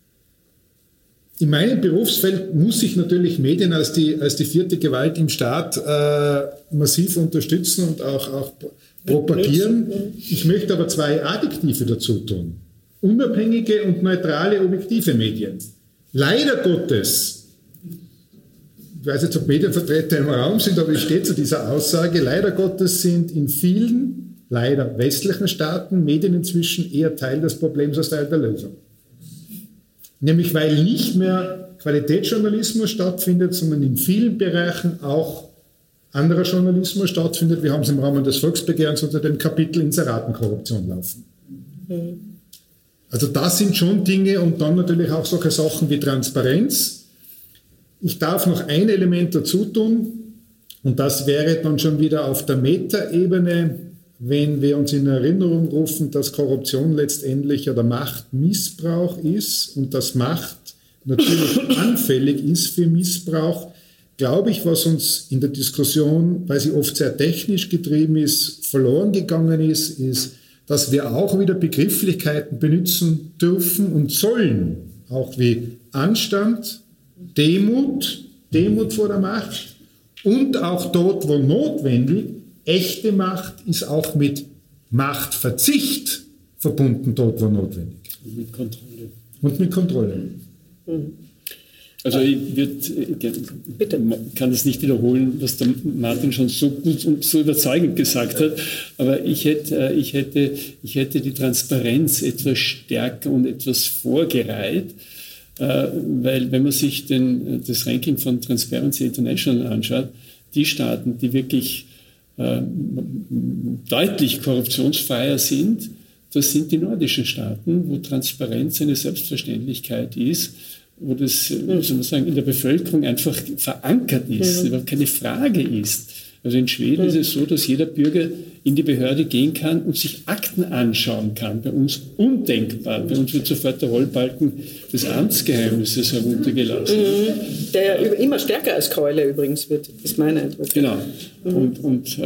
In meinem Berufsfeld muss ich natürlich Medien als die vierte Gewalt im Staat massiv unterstützen und auch propagieren. Ich möchte aber zwei Adjektive dazu tun. Unabhängige und neutrale, objektive Medien. Leider Gottes, ich weiß nicht, ob Medienvertreter im Raum sind, aber ich stehe zu dieser Aussage, leider Gottes sind in vielen, leider westlichen Staaten Medien inzwischen eher Teil des Problems als Teil der Lösung. Nämlich weil nicht mehr Qualitätsjournalismus stattfindet, sondern in vielen Bereichen auch anderer Journalismus stattfindet. Wir haben es im Rahmen des Volksbegehrens unter dem Kapitel Inseratenkorruption laufen. Also das sind schon Dinge und dann natürlich auch solche Sachen wie Transparenz. Ich darf noch ein Element dazu tun und das wäre dann schon wieder auf der Metaebene, wenn wir uns in Erinnerung rufen, dass Korruption letztendlich ja der Machtmissbrauch ist und dass Macht natürlich anfällig ist für Missbrauch, glaube ich, was uns in der Diskussion, weil sie oft sehr technisch getrieben ist, verloren gegangen ist, dass wir auch wieder Begrifflichkeiten benutzen dürfen und sollen, auch wie Anstand, Demut vor der Macht und auch dort, wo notwendig, echte Macht ist auch mit Machtverzicht verbunden, dort wo notwendig. Und mit Kontrolle. Also ich kann das nicht wiederholen, was der Martin schon so gut und so überzeugend gesagt hat, aber ich hätte die Transparenz etwas stärker und etwas vorgereiht, weil wenn man sich das Ranking von Transparency International anschaut, die Staaten, die wirklich deutlich korruptionsfreier sind, das sind die nordischen Staaten, wo Transparenz eine Selbstverständlichkeit ist, wo das, soll man sagen, in der Bevölkerung einfach verankert ist, überhaupt keine Frage ist. Also in Schweden ist es so, dass jeder Bürger in die Behörde gehen kann und sich Akten anschauen kann. Bei uns undenkbar. Bei uns wird sofort der Rollbalken des Amtsgeheimnisses heruntergelassen. Der immer stärker als Keule übrigens wird, ist mein Eindruck. Genau. Und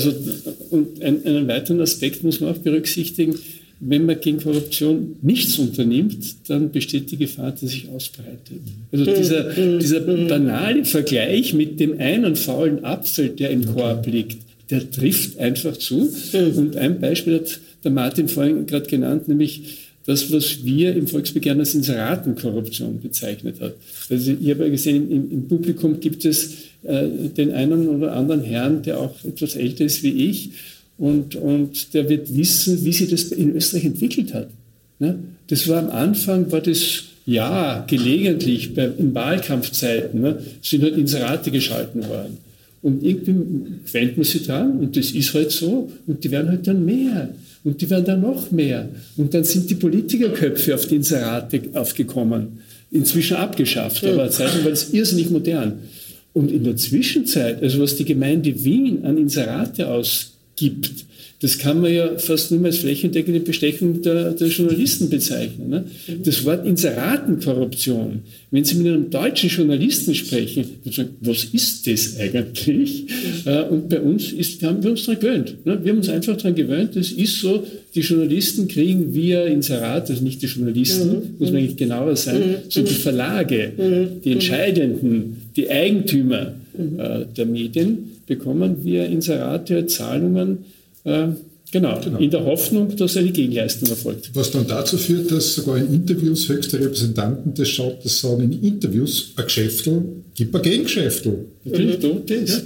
einen weiteren Aspekt muss man auch berücksichtigen. Wenn man gegen Korruption nichts unternimmt, dann besteht die Gefahr, dass sich ausbreitet. Also dieser banale Vergleich mit dem einen faulen Apfel, der im Korb liegt, der trifft einfach zu. Und ein Beispiel hat der Martin vorhin gerade genannt, nämlich das, was wir im Volksbegehren als Inseratenkorruption bezeichnet hat. Also ich habe ja gesehen, im Publikum gibt es den einen oder anderen Herrn, der auch etwas älter ist wie ich, und der wird wissen, wie sich das in Österreich entwickelt hat. Ne? Das war am Anfang, gelegentlich in Wahlkampfzeiten, ne, sind halt Inserate geschalten worden. Und irgendwie gewöhnt man sich dran und das ist halt so und die werden halt dann mehr und die werden dann noch mehr. Und dann sind die Politikerköpfe auf die Inserate aufgekommen, inzwischen abgeschafft, aber zeitlang war das irrsinnig modern. Und in der Zwischenzeit, also was die Gemeinde Wien an Inserate ausgibt, das kann man ja fast nur mehr als flächendeckende Bestechung der Journalisten bezeichnen. Ne? Das Wort Inseratenkorruption, wenn Sie mit einem deutschen Journalisten sprechen, dann sagen, was ist das eigentlich? Und bei uns haben wir uns daran gewöhnt. Ne? Wir haben uns einfach daran gewöhnt, das ist so, die Journalisten kriegen via Inserat, also nicht die Journalisten, muss man eigentlich genauer sein, sondern die Verlage, die Entscheidenden, die Eigentümer der Medien bekommen via Inserate Zahlungen, genau, in der Hoffnung, dass eine Gegenleistung erfolgt. Was dann dazu führt, dass sogar in Interviews höchste Repräsentanten des Staates sagen, in Interviews, ein Geschäftel gibt ein Gegengeschäftel. Natürlich, das.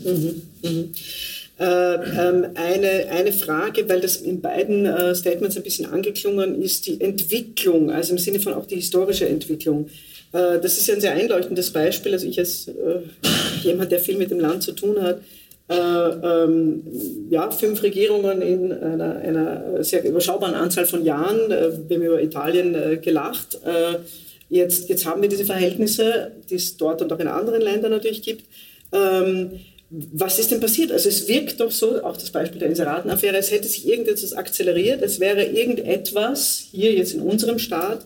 Eine Frage, weil das in beiden Statements ein bisschen angeklungen ist, die Entwicklung, also im Sinne von auch die historische Entwicklung. Das ist ja ein sehr einleuchtendes Beispiel, also ich als jemand, der viel mit dem Land zu tun hat, 5 Regierungen in einer sehr überschaubaren Anzahl von Jahren. Wir haben über Italien gelacht. Jetzt haben wir diese Verhältnisse, die es dort und auch in anderen Ländern natürlich gibt. Was ist denn passiert? Also es wirkt doch so, auch das Beispiel der Inseratenaffäre, es hätte sich irgendetwas akzeleriert, es wäre irgendetwas hier jetzt in unserem Staat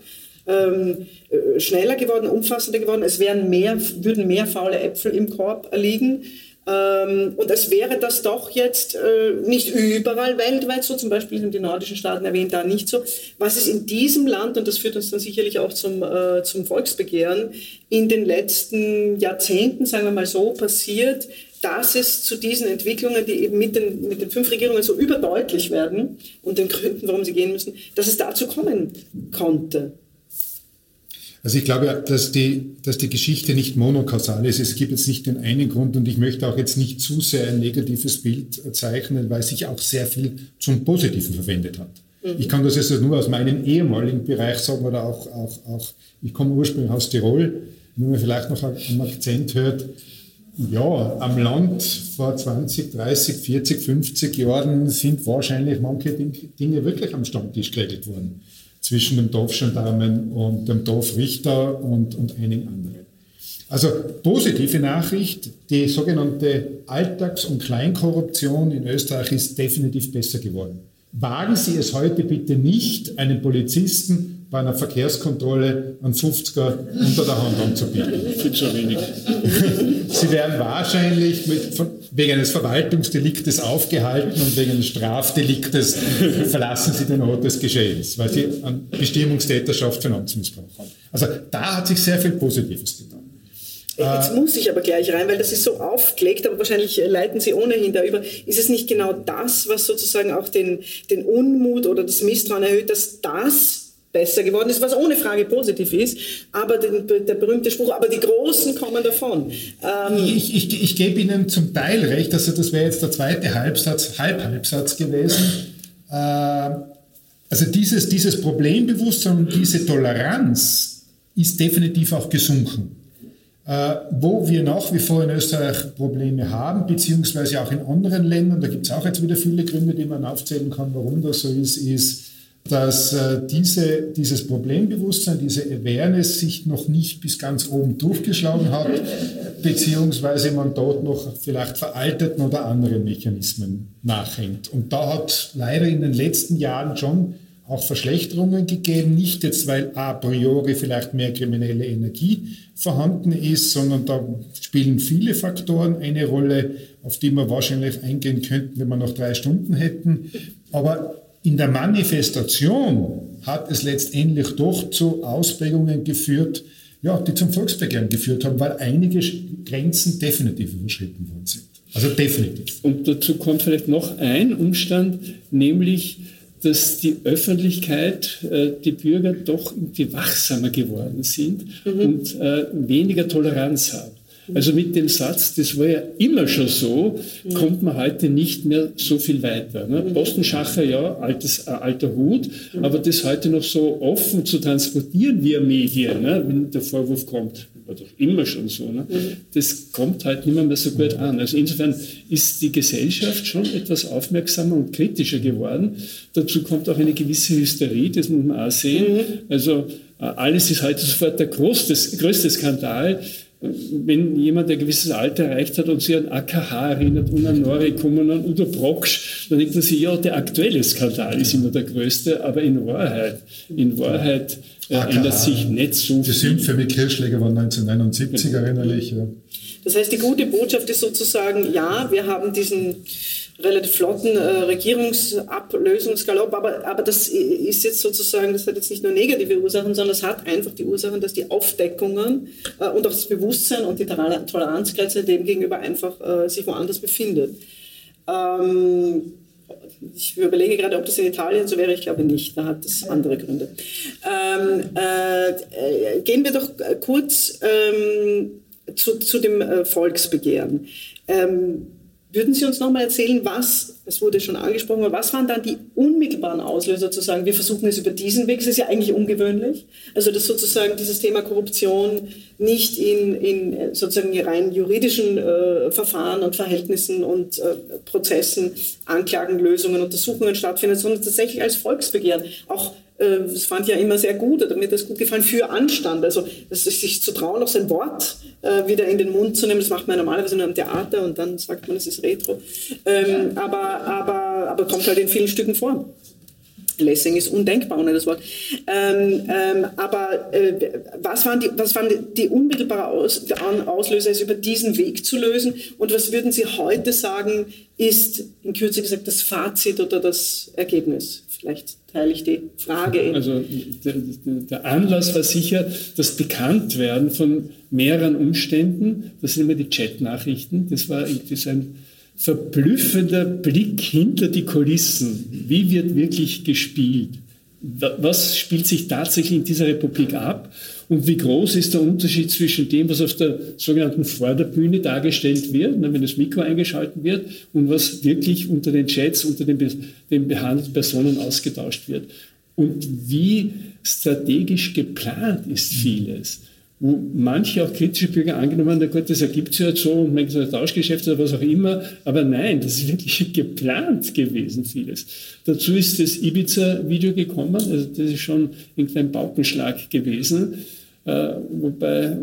schneller geworden, umfassender geworden, würden mehr faule Äpfel im Korb liegen. Und es wäre das doch jetzt nicht überall weltweit so, zum Beispiel sind die nordischen Staaten erwähnt, da nicht so. Was ist in diesem Land, und das führt uns dann sicherlich auch zum Volksbegehren, in den letzten Jahrzehnten, sagen wir mal so, passiert, dass es zu diesen Entwicklungen, die eben mit den 5 Regierungen so überdeutlich werden und den Gründen, warum sie gehen müssen, dass es dazu kommen konnte? Also ich glaube, dass die Geschichte nicht monokausal ist. Es gibt jetzt nicht den einen Grund und ich möchte auch jetzt nicht zu sehr ein negatives Bild zeichnen, weil sich auch sehr viel zum Positiven verwendet hat. Ich kann das jetzt nur aus meinem ehemaligen Bereich sagen oder auch ich komme ursprünglich aus Tirol, wenn man vielleicht noch am Akzent hört, ja, am Land vor 20, 30, 40, 50 Jahren sind wahrscheinlich manche Dinge wirklich am Stammtisch geregelt worden. Zwischen dem Dorfgendarmen und dem Dorfrichter und einigen anderen. Also positive Nachricht, die sogenannte Alltags- und Kleinkorruption in Österreich ist definitiv besser geworden. Wagen Sie es heute bitte nicht, einen Polizisten bei einer Verkehrskontrolle einen 50er unter der Hand anzubieten. Viel zu wenig. Sie werden wahrscheinlich wegen eines Verwaltungsdeliktes aufgehalten und wegen eines Strafdeliktes verlassen Sie den Ort des Geschehens, weil Sie an Bestimmungstäterschaft, Finanzmissbrauch haben. Also da hat sich sehr viel Positives getan. Jetzt muss ich aber gleich rein, weil das ist so aufgelegt, aber wahrscheinlich leiten Sie ohnehin darüber. Ist es nicht genau das, was sozusagen auch den Unmut oder das Misstrauen erhöht, dass das besser geworden ist, was ohne Frage positiv ist, aber der berühmte Spruch, aber die Großen kommen davon. Ich gebe Ihnen zum Teil recht, also das wäre jetzt der zweite Halbsatz gewesen. Also dieses Problembewusstsein und diese Toleranz ist definitiv auch gesunken. Wo wir nach wie vor in Österreich Probleme haben, beziehungsweise auch in anderen Ländern, da gibt es auch jetzt wieder viele Gründe, die man aufzählen kann, warum das so ist dass dieses Problembewusstsein, diese Awareness sich noch nicht bis ganz oben durchgeschlagen hat, beziehungsweise man dort noch vielleicht veralteten oder anderen Mechanismen nachhängt. Und da hat leider in den letzten Jahren schon auch Verschlechterungen gegeben, nicht jetzt, weil a priori vielleicht mehr kriminelle Energie vorhanden ist, sondern da spielen viele Faktoren eine Rolle, auf die wir wahrscheinlich eingehen könnten, wenn wir noch 3 Stunden hätten. Aber in der Manifestation hat es letztendlich doch zu Ausprägungen geführt, ja, die zum Volksbegehren geführt haben, weil einige Grenzen definitiv überschritten worden sind. Also definitiv. Und dazu kommt vielleicht noch ein Umstand, nämlich dass die Öffentlichkeit, die Bürger doch irgendwie wachsamer geworden sind und weniger Toleranz haben. Also mit dem Satz, das war ja immer schon so, kommt man heute nicht mehr so viel weiter. Ne? Postenschacher, ja, alter Hut, aber das heute noch so offen zu transportieren via Medien, ne? Wenn der Vorwurf kommt, war doch immer schon so, ne? Das kommt heute nicht mehr so gut an. Also insofern ist die Gesellschaft schon etwas aufmerksamer und kritischer geworden. Dazu kommt auch eine gewisse Hysterie, das muss man auch sehen. Also alles ist heute sofort der größte Skandal. Wenn jemand ein gewisses Alter erreicht hat und sich an AKH erinnert und an Noricum und an Udo Brocksch, dann denkt man sich, ja, der aktuelle Skandal ist immer der größte, aber in Wahrheit ändert sich nicht so viel. Die Sümpfe mit Kirschläger waren 1979 erinnerlich. Ja. Das heißt, die gute Botschaft ist sozusagen, ja, wir haben diesen relativ flotten Regierungsablösungsgalopp, aber das ist jetzt sozusagen, das hat jetzt nicht nur negative Ursachen, sondern es hat einfach die Ursachen, dass die Aufdeckungen und auch das Bewusstsein und die Toleranzgrenze dem gegenüber einfach sich woanders befindet. Ich überlege gerade, ob das in Italien so wäre. Ich glaube nicht. Da hat es andere Gründe. Gehen wir doch kurz zu dem Volksbegehren. Würden Sie uns nochmal erzählen, es wurde schon angesprochen, aber was waren dann die unmittelbaren Auslöser zu sagen, wir versuchen es über diesen Weg, das ist ja eigentlich ungewöhnlich, also dass sozusagen dieses Thema Korruption nicht in sozusagen rein juridischen Verfahren und Verhältnissen und Prozessen, Anklagen, Lösungen, Untersuchungen stattfindet, sondern tatsächlich als Volksbegehren, auch das fand ich ja immer sehr gut, oder mir hat das gut gefallen, für Anstand. Also sich zu trauen, auch sein Wort wieder in den Mund zu nehmen, das macht man normalerweise nur am Theater und dann sagt man, es ist Retro. Aber kommt halt in vielen Stücken vor. Lessing ist undenkbar ohne das Wort. Was waren die unmittelbaren Auslöser, es über diesen Weg zu lösen? Und was würden Sie heute sagen, ist in Kürze gesagt das Fazit oder das Ergebnis? Vielleicht teile ich die Frage. Also der Anlass war sicher das Bekanntwerden von mehreren Umständen. Das sind immer die Chat-Nachrichten. Das war irgendwie so ein verblüffender Blick hinter die Kulissen. Wie wird wirklich gespielt? Was spielt sich tatsächlich in dieser Republik ab? Und wie groß ist der Unterschied zwischen dem, was auf der sogenannten Vorderbühne dargestellt wird, wenn das Mikro eingeschaltet wird, und was wirklich unter den Chats, unter den behandelten Personen ausgetauscht wird? Und wie strategisch geplant ist vieles? Wo manche auch kritische Bürger angenommen haben, na gut, das ergibt sich halt so und man so ein Tauschgeschäft oder was auch immer, aber nein, das ist wirklich geplant gewesen, vieles. Dazu ist das Ibiza-Video gekommen, also das ist schon irgendwie ein Paukenschlag gewesen, wobei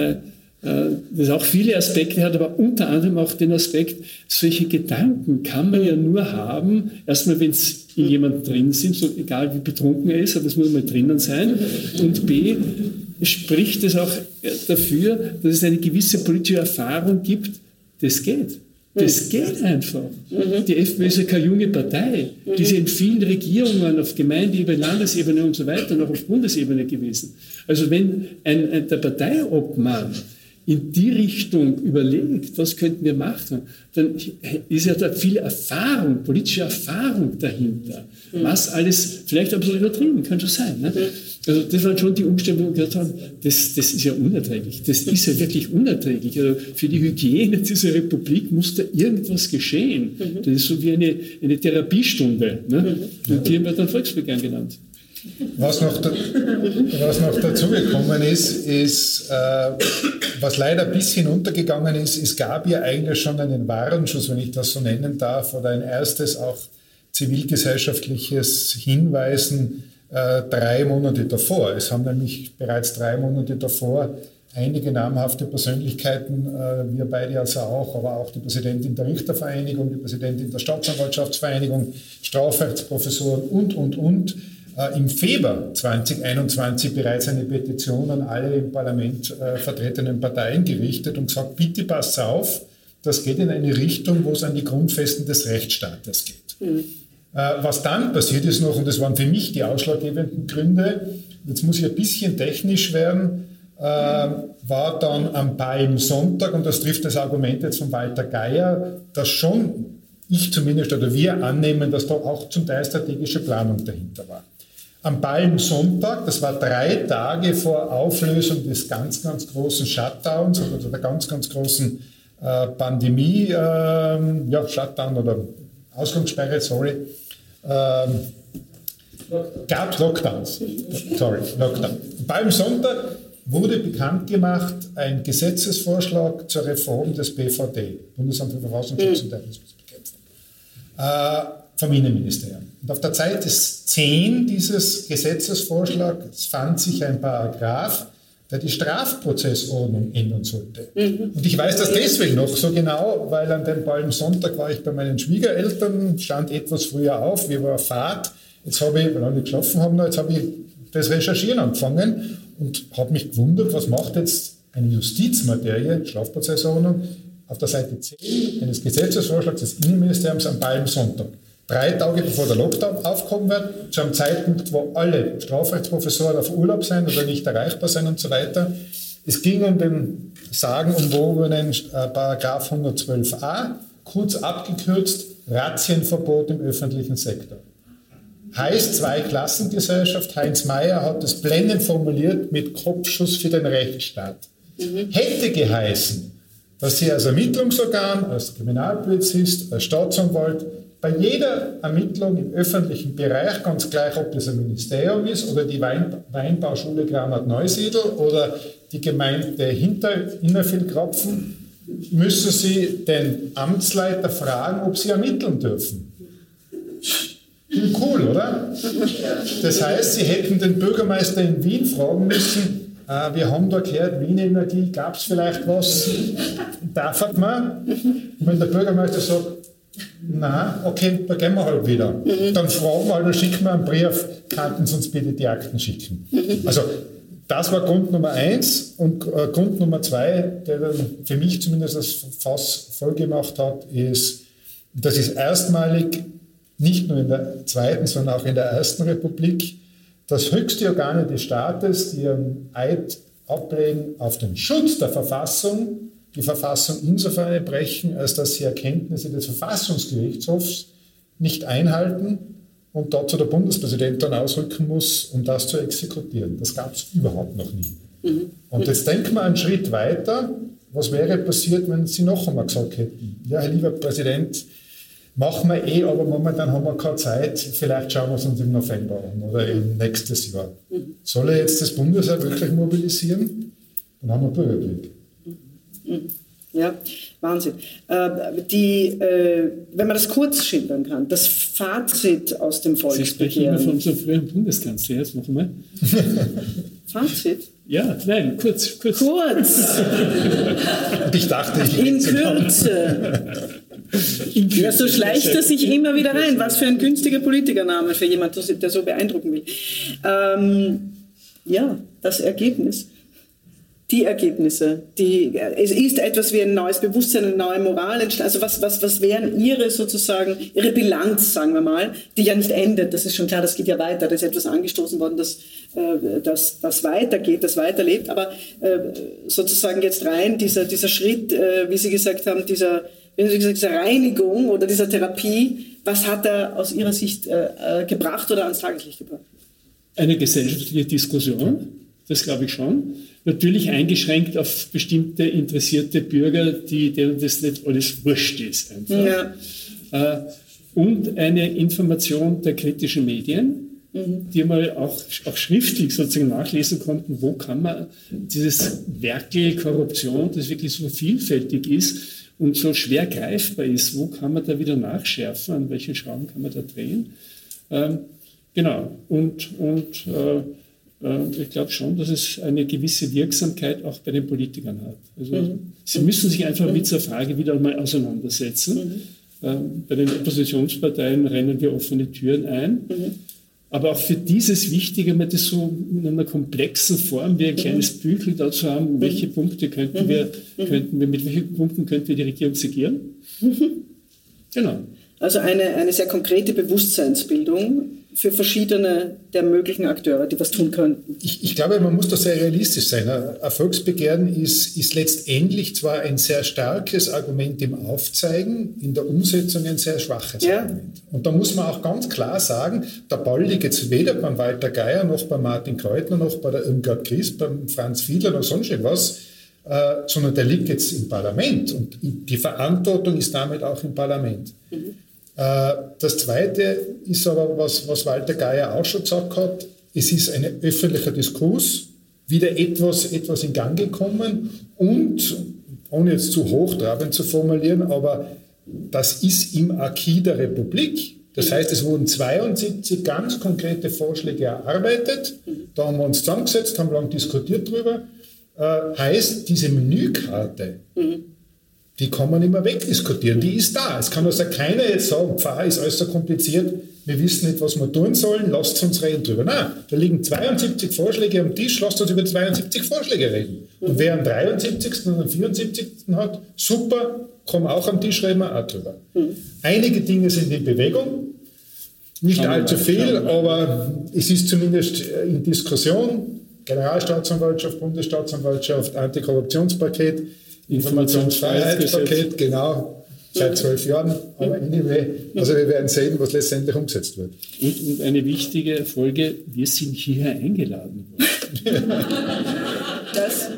das auch viele Aspekte hat, aber unter anderem auch den Aspekt, solche Gedanken kann man ja nur haben, erstmal, wenn es in jemandem drin sind, so egal wie betrunken er ist, aber das muss mal drinnen sein, und b, spricht es auch dafür, dass es eine gewisse politische Erfahrung gibt, das geht. Das geht einfach. Die FPÖ ist ja keine junge Partei. Die ist in vielen Regierungen auf Gemeindeebene, Landesebene und so weiter noch auf Bundesebene gewesen. Also wenn der Parteiobmann in die Richtung überlegt, was könnten wir machen, dann ist ja da viel Erfahrung, politische Erfahrung dahinter. Was alles, vielleicht ein bisschen übertrieben, kann schon sein. Ne? Also das waren schon die Umstände, wo wir gesagt haben, das ist ja unerträglich. Das ist ja wirklich unerträglich. Also für die Hygiene dieser Republik muss da irgendwas geschehen. Das ist so wie eine Therapiestunde. Ne? Und die haben wir dann Volksbegehren genannt. Was noch dazugekommen ist, was leider ein bisschen untergegangen ist, es gab ja eigentlich schon einen Warnschuss, wenn ich das so nennen darf, oder ein erstes auch zivilgesellschaftliches Hinweisen 3 Monate davor. Es haben nämlich bereits 3 Monate davor einige namhafte Persönlichkeiten, wir beide also auch, aber auch die Präsidentin der Richtervereinigung, die Präsidentin der Staatsanwaltschaftsvereinigung, Strafrechtsprofessoren und im Februar 2021 bereits eine Petition an alle im Parlament vertretenen Parteien gerichtet und gesagt, bitte passt auf, das geht in eine Richtung, wo es an die Grundfesten des Rechtsstaates geht. Was dann passiert ist noch, und das waren für mich die ausschlaggebenden Gründe, jetzt muss ich ein bisschen technisch werden, war dann am Palmsonntag, und das trifft das Argument jetzt von Walter Geier, dass schon ich zumindest oder wir annehmen, dass da auch zum Teil strategische Planung dahinter war. Am Palmsonntag, das war 3 Tage vor Auflösung des ganz, ganz großen Shutdowns, also der ganz, ganz großen Pandemie, Shutdown oder Ausgangssperre, gab es Lockdowns. Lockdown. Beim Sonntag wurde bekannt gemacht ein Gesetzesvorschlag zur Reform des BVD, Bundesamt für Verfassungsschutz und Terrorismusbekämpfung, vom Innenministerium. Und auf der Seite 10 dieses Gesetzesvorschlags fand sich ein Paragraph, der die Strafprozessordnung ändern sollte. Und ich weiß das deswegen noch so genau, weil an dem Palmsonntag war ich bei meinen Schwiegereltern, stand etwas früher auf, wir waren Fahrt. Jetzt habe ich, weil alle geschlafen haben, jetzt habe ich das Recherchieren angefangen und habe mich gewundert, was macht jetzt eine Justizmaterie, Strafprozessordnung, auf der Seite 10 eines Gesetzesvorschlags des Innenministeriums am Palmsonntag. 3 Tage bevor der Lockdown aufkommen wird, zu einem Zeitpunkt, wo alle Strafrechtsprofessoren auf Urlaub sind oder nicht erreichbar sind und so weiter. Es ging um den sagenumwogenen Paragraph 112a, kurz abgekürzt, Razzienverbot im öffentlichen Sektor. Heißt Zweiklassengesellschaft, Heinz Mayer hat es blendend formuliert mit Kopfschuss für den Rechtsstaat. Hätte geheißen, dass Sie als Ermittlungsorgan, als Kriminalpolizist, als Staatsanwalt bei jeder Ermittlung im öffentlichen Bereich, ganz gleich, ob das ein Ministerium ist oder die Weinbauschule Granat-Neusiedl oder die Gemeinde Innerville-Krapfen, müssen Sie den Amtsleiter fragen, ob Sie ermitteln dürfen. Cool, oder? Das heißt, Sie hätten den Bürgermeister in Wien fragen müssen, wir haben da gehört, Wien Energie, gab es vielleicht was? Darf man? Und wenn der Bürgermeister sagt, na, okay, da gehen wir halt wieder. Dann fragen wir halt, dann schicken wir einen Brief, könnten Sie uns bitte die Akten schicken. Also das war Grund Nummer 1 und Grund Nummer 2, der dann für mich zumindest das Fass voll gemacht hat, ist, das ist erstmalig, nicht nur in der zweiten, sondern auch in der ersten Republik, dass höchste Organe des Staates, die ihren Eid ablegen auf den Schutz der Verfassung, die Verfassung insofern brechen, als dass sie Erkenntnisse des Verfassungsgerichtshofs nicht einhalten und dazu der Bundespräsident dann ausrücken muss, um das zu exekutieren. Das gab es überhaupt noch nie. Und jetzt denken wir einen Schritt weiter. Was wäre passiert, wenn Sie noch einmal gesagt hätten, ja, Herr lieber Präsident, machen wir aber momentan haben wir keine Zeit, vielleicht schauen wir es uns im November an oder im nächstes Jahr. Soll er jetzt das Bundesheer wirklich mobilisieren? Dann haben wir Bürgerkrieg. Ja, Wahnsinn. Wenn man das kurz schildern kann, das Fazit aus dem Volksbegehren. Sie sprechen immer von unserem früheren Bundeskanzler, jetzt noch einmal. Fazit? Ja, nein, kurz. Kurz! Ich dachte, in Kürze. Ja, so schleicht er sich immer wieder rein. Was für ein günstiger Politikername für jemanden, der so beeindrucken will. Ja, das Ergebnis. Die Ergebnisse. Es ist etwas wie ein neues Bewusstsein, eine neue Moral entstanden. Also was wären Ihre Bilanz, sagen wir mal, die ja nicht endet. Das ist schon klar, das geht ja weiter. Da ist etwas angestoßen worden, das weitergeht, das weiterlebt. Aber sozusagen jetzt rein, dieser Schritt, wie Sie gesagt haben, dieser Reinigung oder dieser Therapie, was hat er aus Ihrer Sicht gebracht oder ans Tageslicht gebracht? Eine gesellschaftliche Diskussion, das glaube ich schon. Natürlich eingeschränkt auf bestimmte interessierte Bürger, denen das nicht alles wurscht ist. Einfach. Ja. Und eine Information der kritischen Medien, die mal auch schriftlich sozusagen nachlesen konnten, wo kann man dieses Werkel Korruption, das wirklich so vielfältig ist, und so schwer greifbar ist, wo kann man da wieder nachschärfen, an welchen Schrauben kann man da drehen. Genau, und ich glaube schon, dass es eine gewisse Wirksamkeit auch bei den Politikern hat. Also sie müssen sich einfach mit dieser Frage wieder einmal auseinandersetzen. Bei den Oppositionsparteien rennen wir offene Türen ein. Aber auch für dieses Wichtige, mal das so in einer komplexen Form wie ein kleines Büchel dazu haben, welche Punkte mit welchen Punkten könnten wir die Regierung segieren? Genau. Also eine sehr konkrete Bewusstseinsbildung für verschiedene der möglichen Akteure, die was tun könnten. Ich glaube, man muss da sehr realistisch sein. Ein Volksbegehren ist letztendlich zwar ein sehr starkes Argument im Aufzeigen, in der Umsetzung ein sehr schwaches Argument. Und da muss man auch ganz klar sagen, der Ball liegt jetzt weder beim Walter Geier, noch bei Martin Kreutner, noch bei der Irmgard Christ, beim Franz Fiedler oder sonst irgendwas, sondern der liegt jetzt im Parlament. Und die Verantwortung ist damit auch im Parlament. Das Zweite ist aber, was Walter Geier auch schon gesagt hat, es ist ein öffentlicher Diskurs, wieder etwas in Gang gekommen und, ohne jetzt zu hochtrabend zu formulieren, aber das ist im Acquis der Republik. Das heißt, es wurden 72 ganz konkrete Vorschläge erarbeitet, da haben wir uns zusammengesetzt, haben lange diskutiert drüber. Heißt, diese Menükarte, die kann man nicht mehr wegdiskutieren, die ist da. Es kann also keiner jetzt sagen, Pfarrer ist alles so kompliziert, wir wissen nicht, was wir tun sollen, lasst uns reden drüber. Nein, da liegen 72 Vorschläge am Tisch, lasst uns über 72 Vorschläge reden. Und wer am 73. und am 74. hat, super, komm auch am Tisch, reden wir auch drüber. Einige Dinge sind in Bewegung, nicht allzu viel, aber es ist zumindest in Diskussion. Generalstaatsanwaltschaft, Bundesstaatsanwaltschaft, Antikorruptionspaket, Informationsfreiheitspaket, genau, seit 12 Jahren. Aber anyway, also wir werden sehen, was letztendlich umgesetzt wird. Und eine wichtige Folge, wir sind hierher eingeladen worden. Das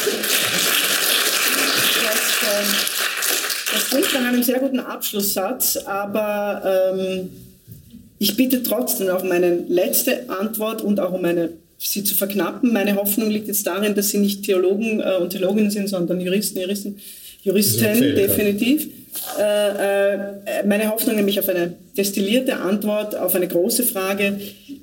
klingt nach einem sehr guten Abschlusssatz, aber ich bitte trotzdem auf meine letzte Antwort und auch um sie zu verknappen. Meine Hoffnung liegt jetzt darin, dass Sie nicht Theologen und Theologinnen sind, sondern Juristen, definitiv. Meine Hoffnung nämlich auf eine destillierte Antwort auf eine große Frage.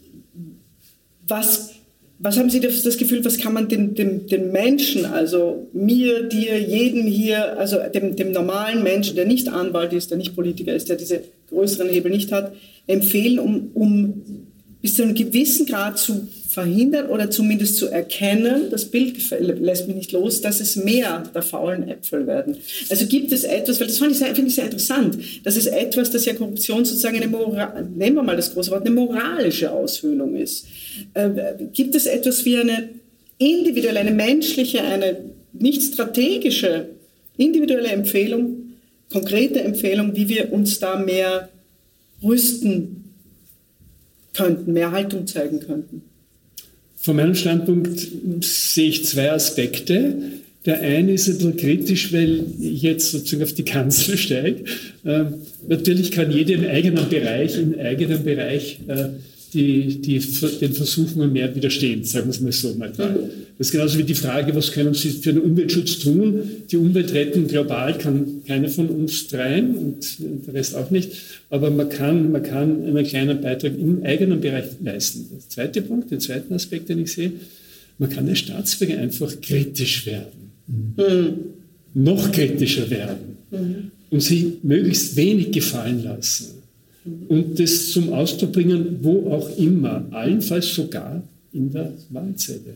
Was haben Sie das Gefühl, was kann man den Menschen, also mir, dir, jedem hier, also dem normalen Menschen, der nicht Anwalt ist, der nicht Politiker ist, der diese größeren Hebel nicht hat, empfehlen, um bis zu einem gewissen Grad zu verhindern oder zumindest zu erkennen, das Bild lässt mich nicht los, dass es mehr der faulen Äpfel werden. Also gibt es etwas, weil das finde ich sehr interessant, das ist etwas, das ja Korruption sozusagen nehmen wir mal das große Wort, eine moralische Aushöhlung ist. Gibt es etwas wie eine individuelle, eine menschliche, eine nicht strategische, individuelle Empfehlung, konkrete Empfehlung, wie wir uns da mehr rüsten könnten, mehr Haltung zeigen könnten? Von meinem Standpunkt sehe ich zwei Aspekte. Der eine ist ein bisschen kritisch, weil ich jetzt sozusagen auf die Kanzel steige. Natürlich kann jeder im eigenen Bereich den Versuchungen mehr widerstehen, sagen wir es mal so. Das ist genauso wie die Frage, was können Sie für den Umweltschutz tun? Die Umwelt retten global kann keiner von uns dreien und der Rest auch nicht. Aber man kann einen kleinen Beitrag im eigenen Bereich leisten. Der zweite Punkt, den zweiten Aspekt, den ich sehe, man kann als Staatsbürger einfach kritisch werden. Noch kritischer werden. Und sich möglichst wenig gefallen lassen. Und das zum Ausdruck bringen, wo auch immer, allenfalls sogar in der Wahlzelle.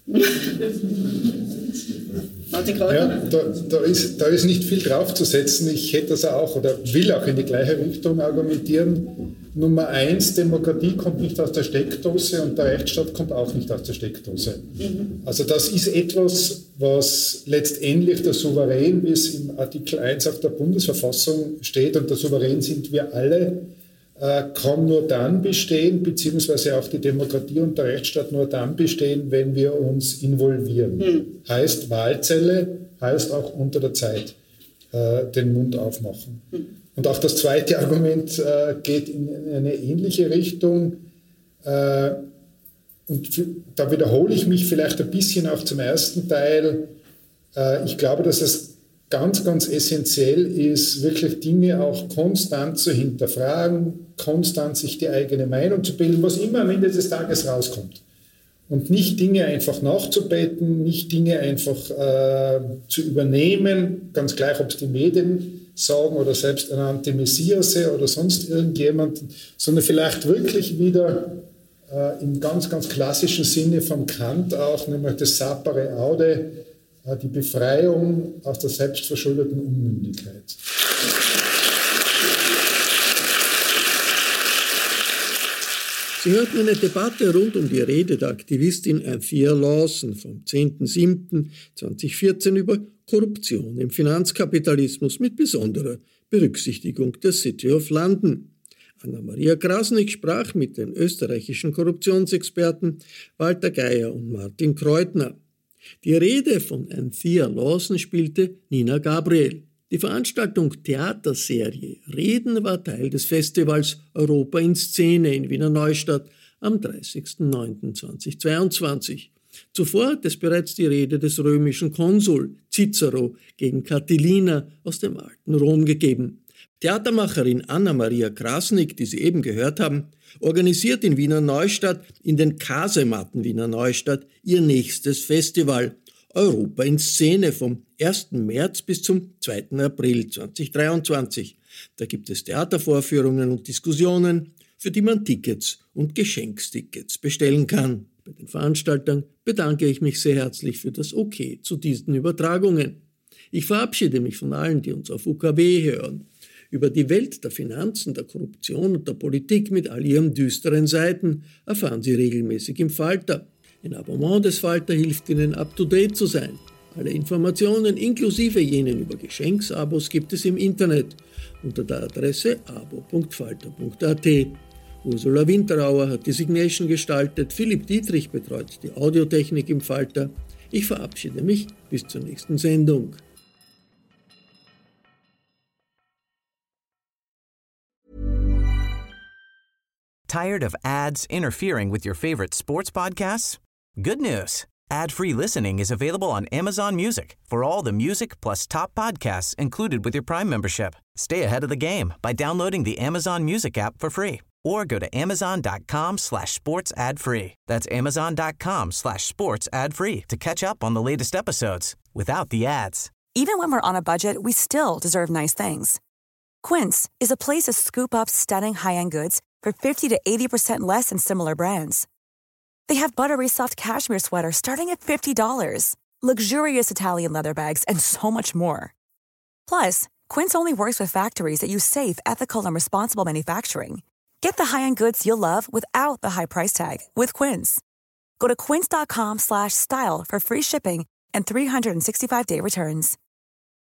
Ja, da ist nicht viel draufzusetzen. Ich hätte das auch oder will auch in die gleiche Richtung argumentieren. Nummer 1, Demokratie kommt nicht aus der Steckdose und der Rechtsstaat kommt auch nicht aus der Steckdose. Also das ist etwas, was letztendlich der Souverän, wie es im Artikel 1 auch der Bundesverfassung steht, und der Souverän sind wir alle, kann nur dann bestehen, beziehungsweise auch die Demokratie und der Rechtsstaat nur dann bestehen, wenn wir uns involvieren. Heißt Wahlzelle, heißt auch unter der Zeit den Mund aufmachen. Und auch das zweite Argument geht in eine ähnliche Richtung. Und da wiederhole ich mich vielleicht ein bisschen auch zum ersten Teil. Ich glaube, dass es ganz, ganz essentiell ist, wirklich Dinge auch konstant zu hinterfragen, konstant sich die eigene Meinung zu bilden, was immer am Ende des Tages rauskommt. Und nicht Dinge einfach nachzubeten, nicht Dinge einfach zu übernehmen, ganz gleich, ob es die Medien sagen oder selbsternannte Messiasse oder sonst irgendjemand, sondern vielleicht wirklich wieder im ganz, ganz klassischen Sinne von Kant auch, nämlich das Sapere Aude, die Befreiung aus der selbstverschuldeten Unmündigkeit. Sie hörten eine Debatte rund um die Rede der Aktivistin Anthea Lawson vom 10.07.2014 über Korruption im Finanzkapitalismus mit besonderer Berücksichtigung der City of London. Anna-Maria Krasnik sprach mit den österreichischen Korruptionsexperten Walter Geier und Martin Kreutner. Die Rede von Anthea Lawson spielte Nina Gabriel. Die Veranstaltung Theaterserie Reden war Teil des Festivals Europa in Szene in Wiener Neustadt am 30.09.2022. Zuvor hat es bereits die Rede des römischen Konsul Cicero gegen Catilina aus dem alten Rom gegeben. Theatermacherin Anna-Maria Krasnik, die Sie eben gehört haben, organisiert in Wiener Neustadt, in den Kasematten Wiener Neustadt, ihr nächstes Festival Europa in Szene vom 1. März bis zum 2. April 2023. Da gibt es Theatervorführungen und Diskussionen, für die man Tickets und Geschenkstickets bestellen kann. Bei den Veranstaltern bedanke ich mich sehr herzlich für das Okay zu diesen Übertragungen. Ich verabschiede mich von allen, die uns auf UKW hören. Über die Welt der Finanzen, der Korruption und der Politik mit all ihren düsteren Seiten erfahren Sie regelmäßig im Falter. Ein Abonnement des Falter hilft Ihnen, up-to-date zu sein. Alle Informationen, inklusive jenen über Geschenksabos, gibt es im Internet unter der Adresse abo.falter.at. Ursula Winterauer hat die Signation gestaltet, Philipp Dietrich betreut die Audiotechnik im Falter. Ich verabschiede mich bis zur nächsten Sendung. Tired of ads interfering with your favorite sports podcasts? Good news. Ad-free listening is available on Amazon Music for all the music plus top podcasts included with your Prime membership. Stay ahead of the game by downloading the Amazon Music app for free or go to amazon.com/sports ad free. That's amazon.com/sports ad free to catch up on the latest episodes without the ads. Even when we're on a budget, we still deserve nice things. Quince is a place to scoop up stunning high-end goods for 50 to 80% less than similar brands. They have buttery soft cashmere sweaters starting at $50, luxurious Italian leather bags, and so much more. Plus, Quince only works with factories that use safe, ethical, and responsible manufacturing. Get the high-end goods you'll love without the high price tag with Quince. Go to quince.com/style for free shipping and 365-day returns.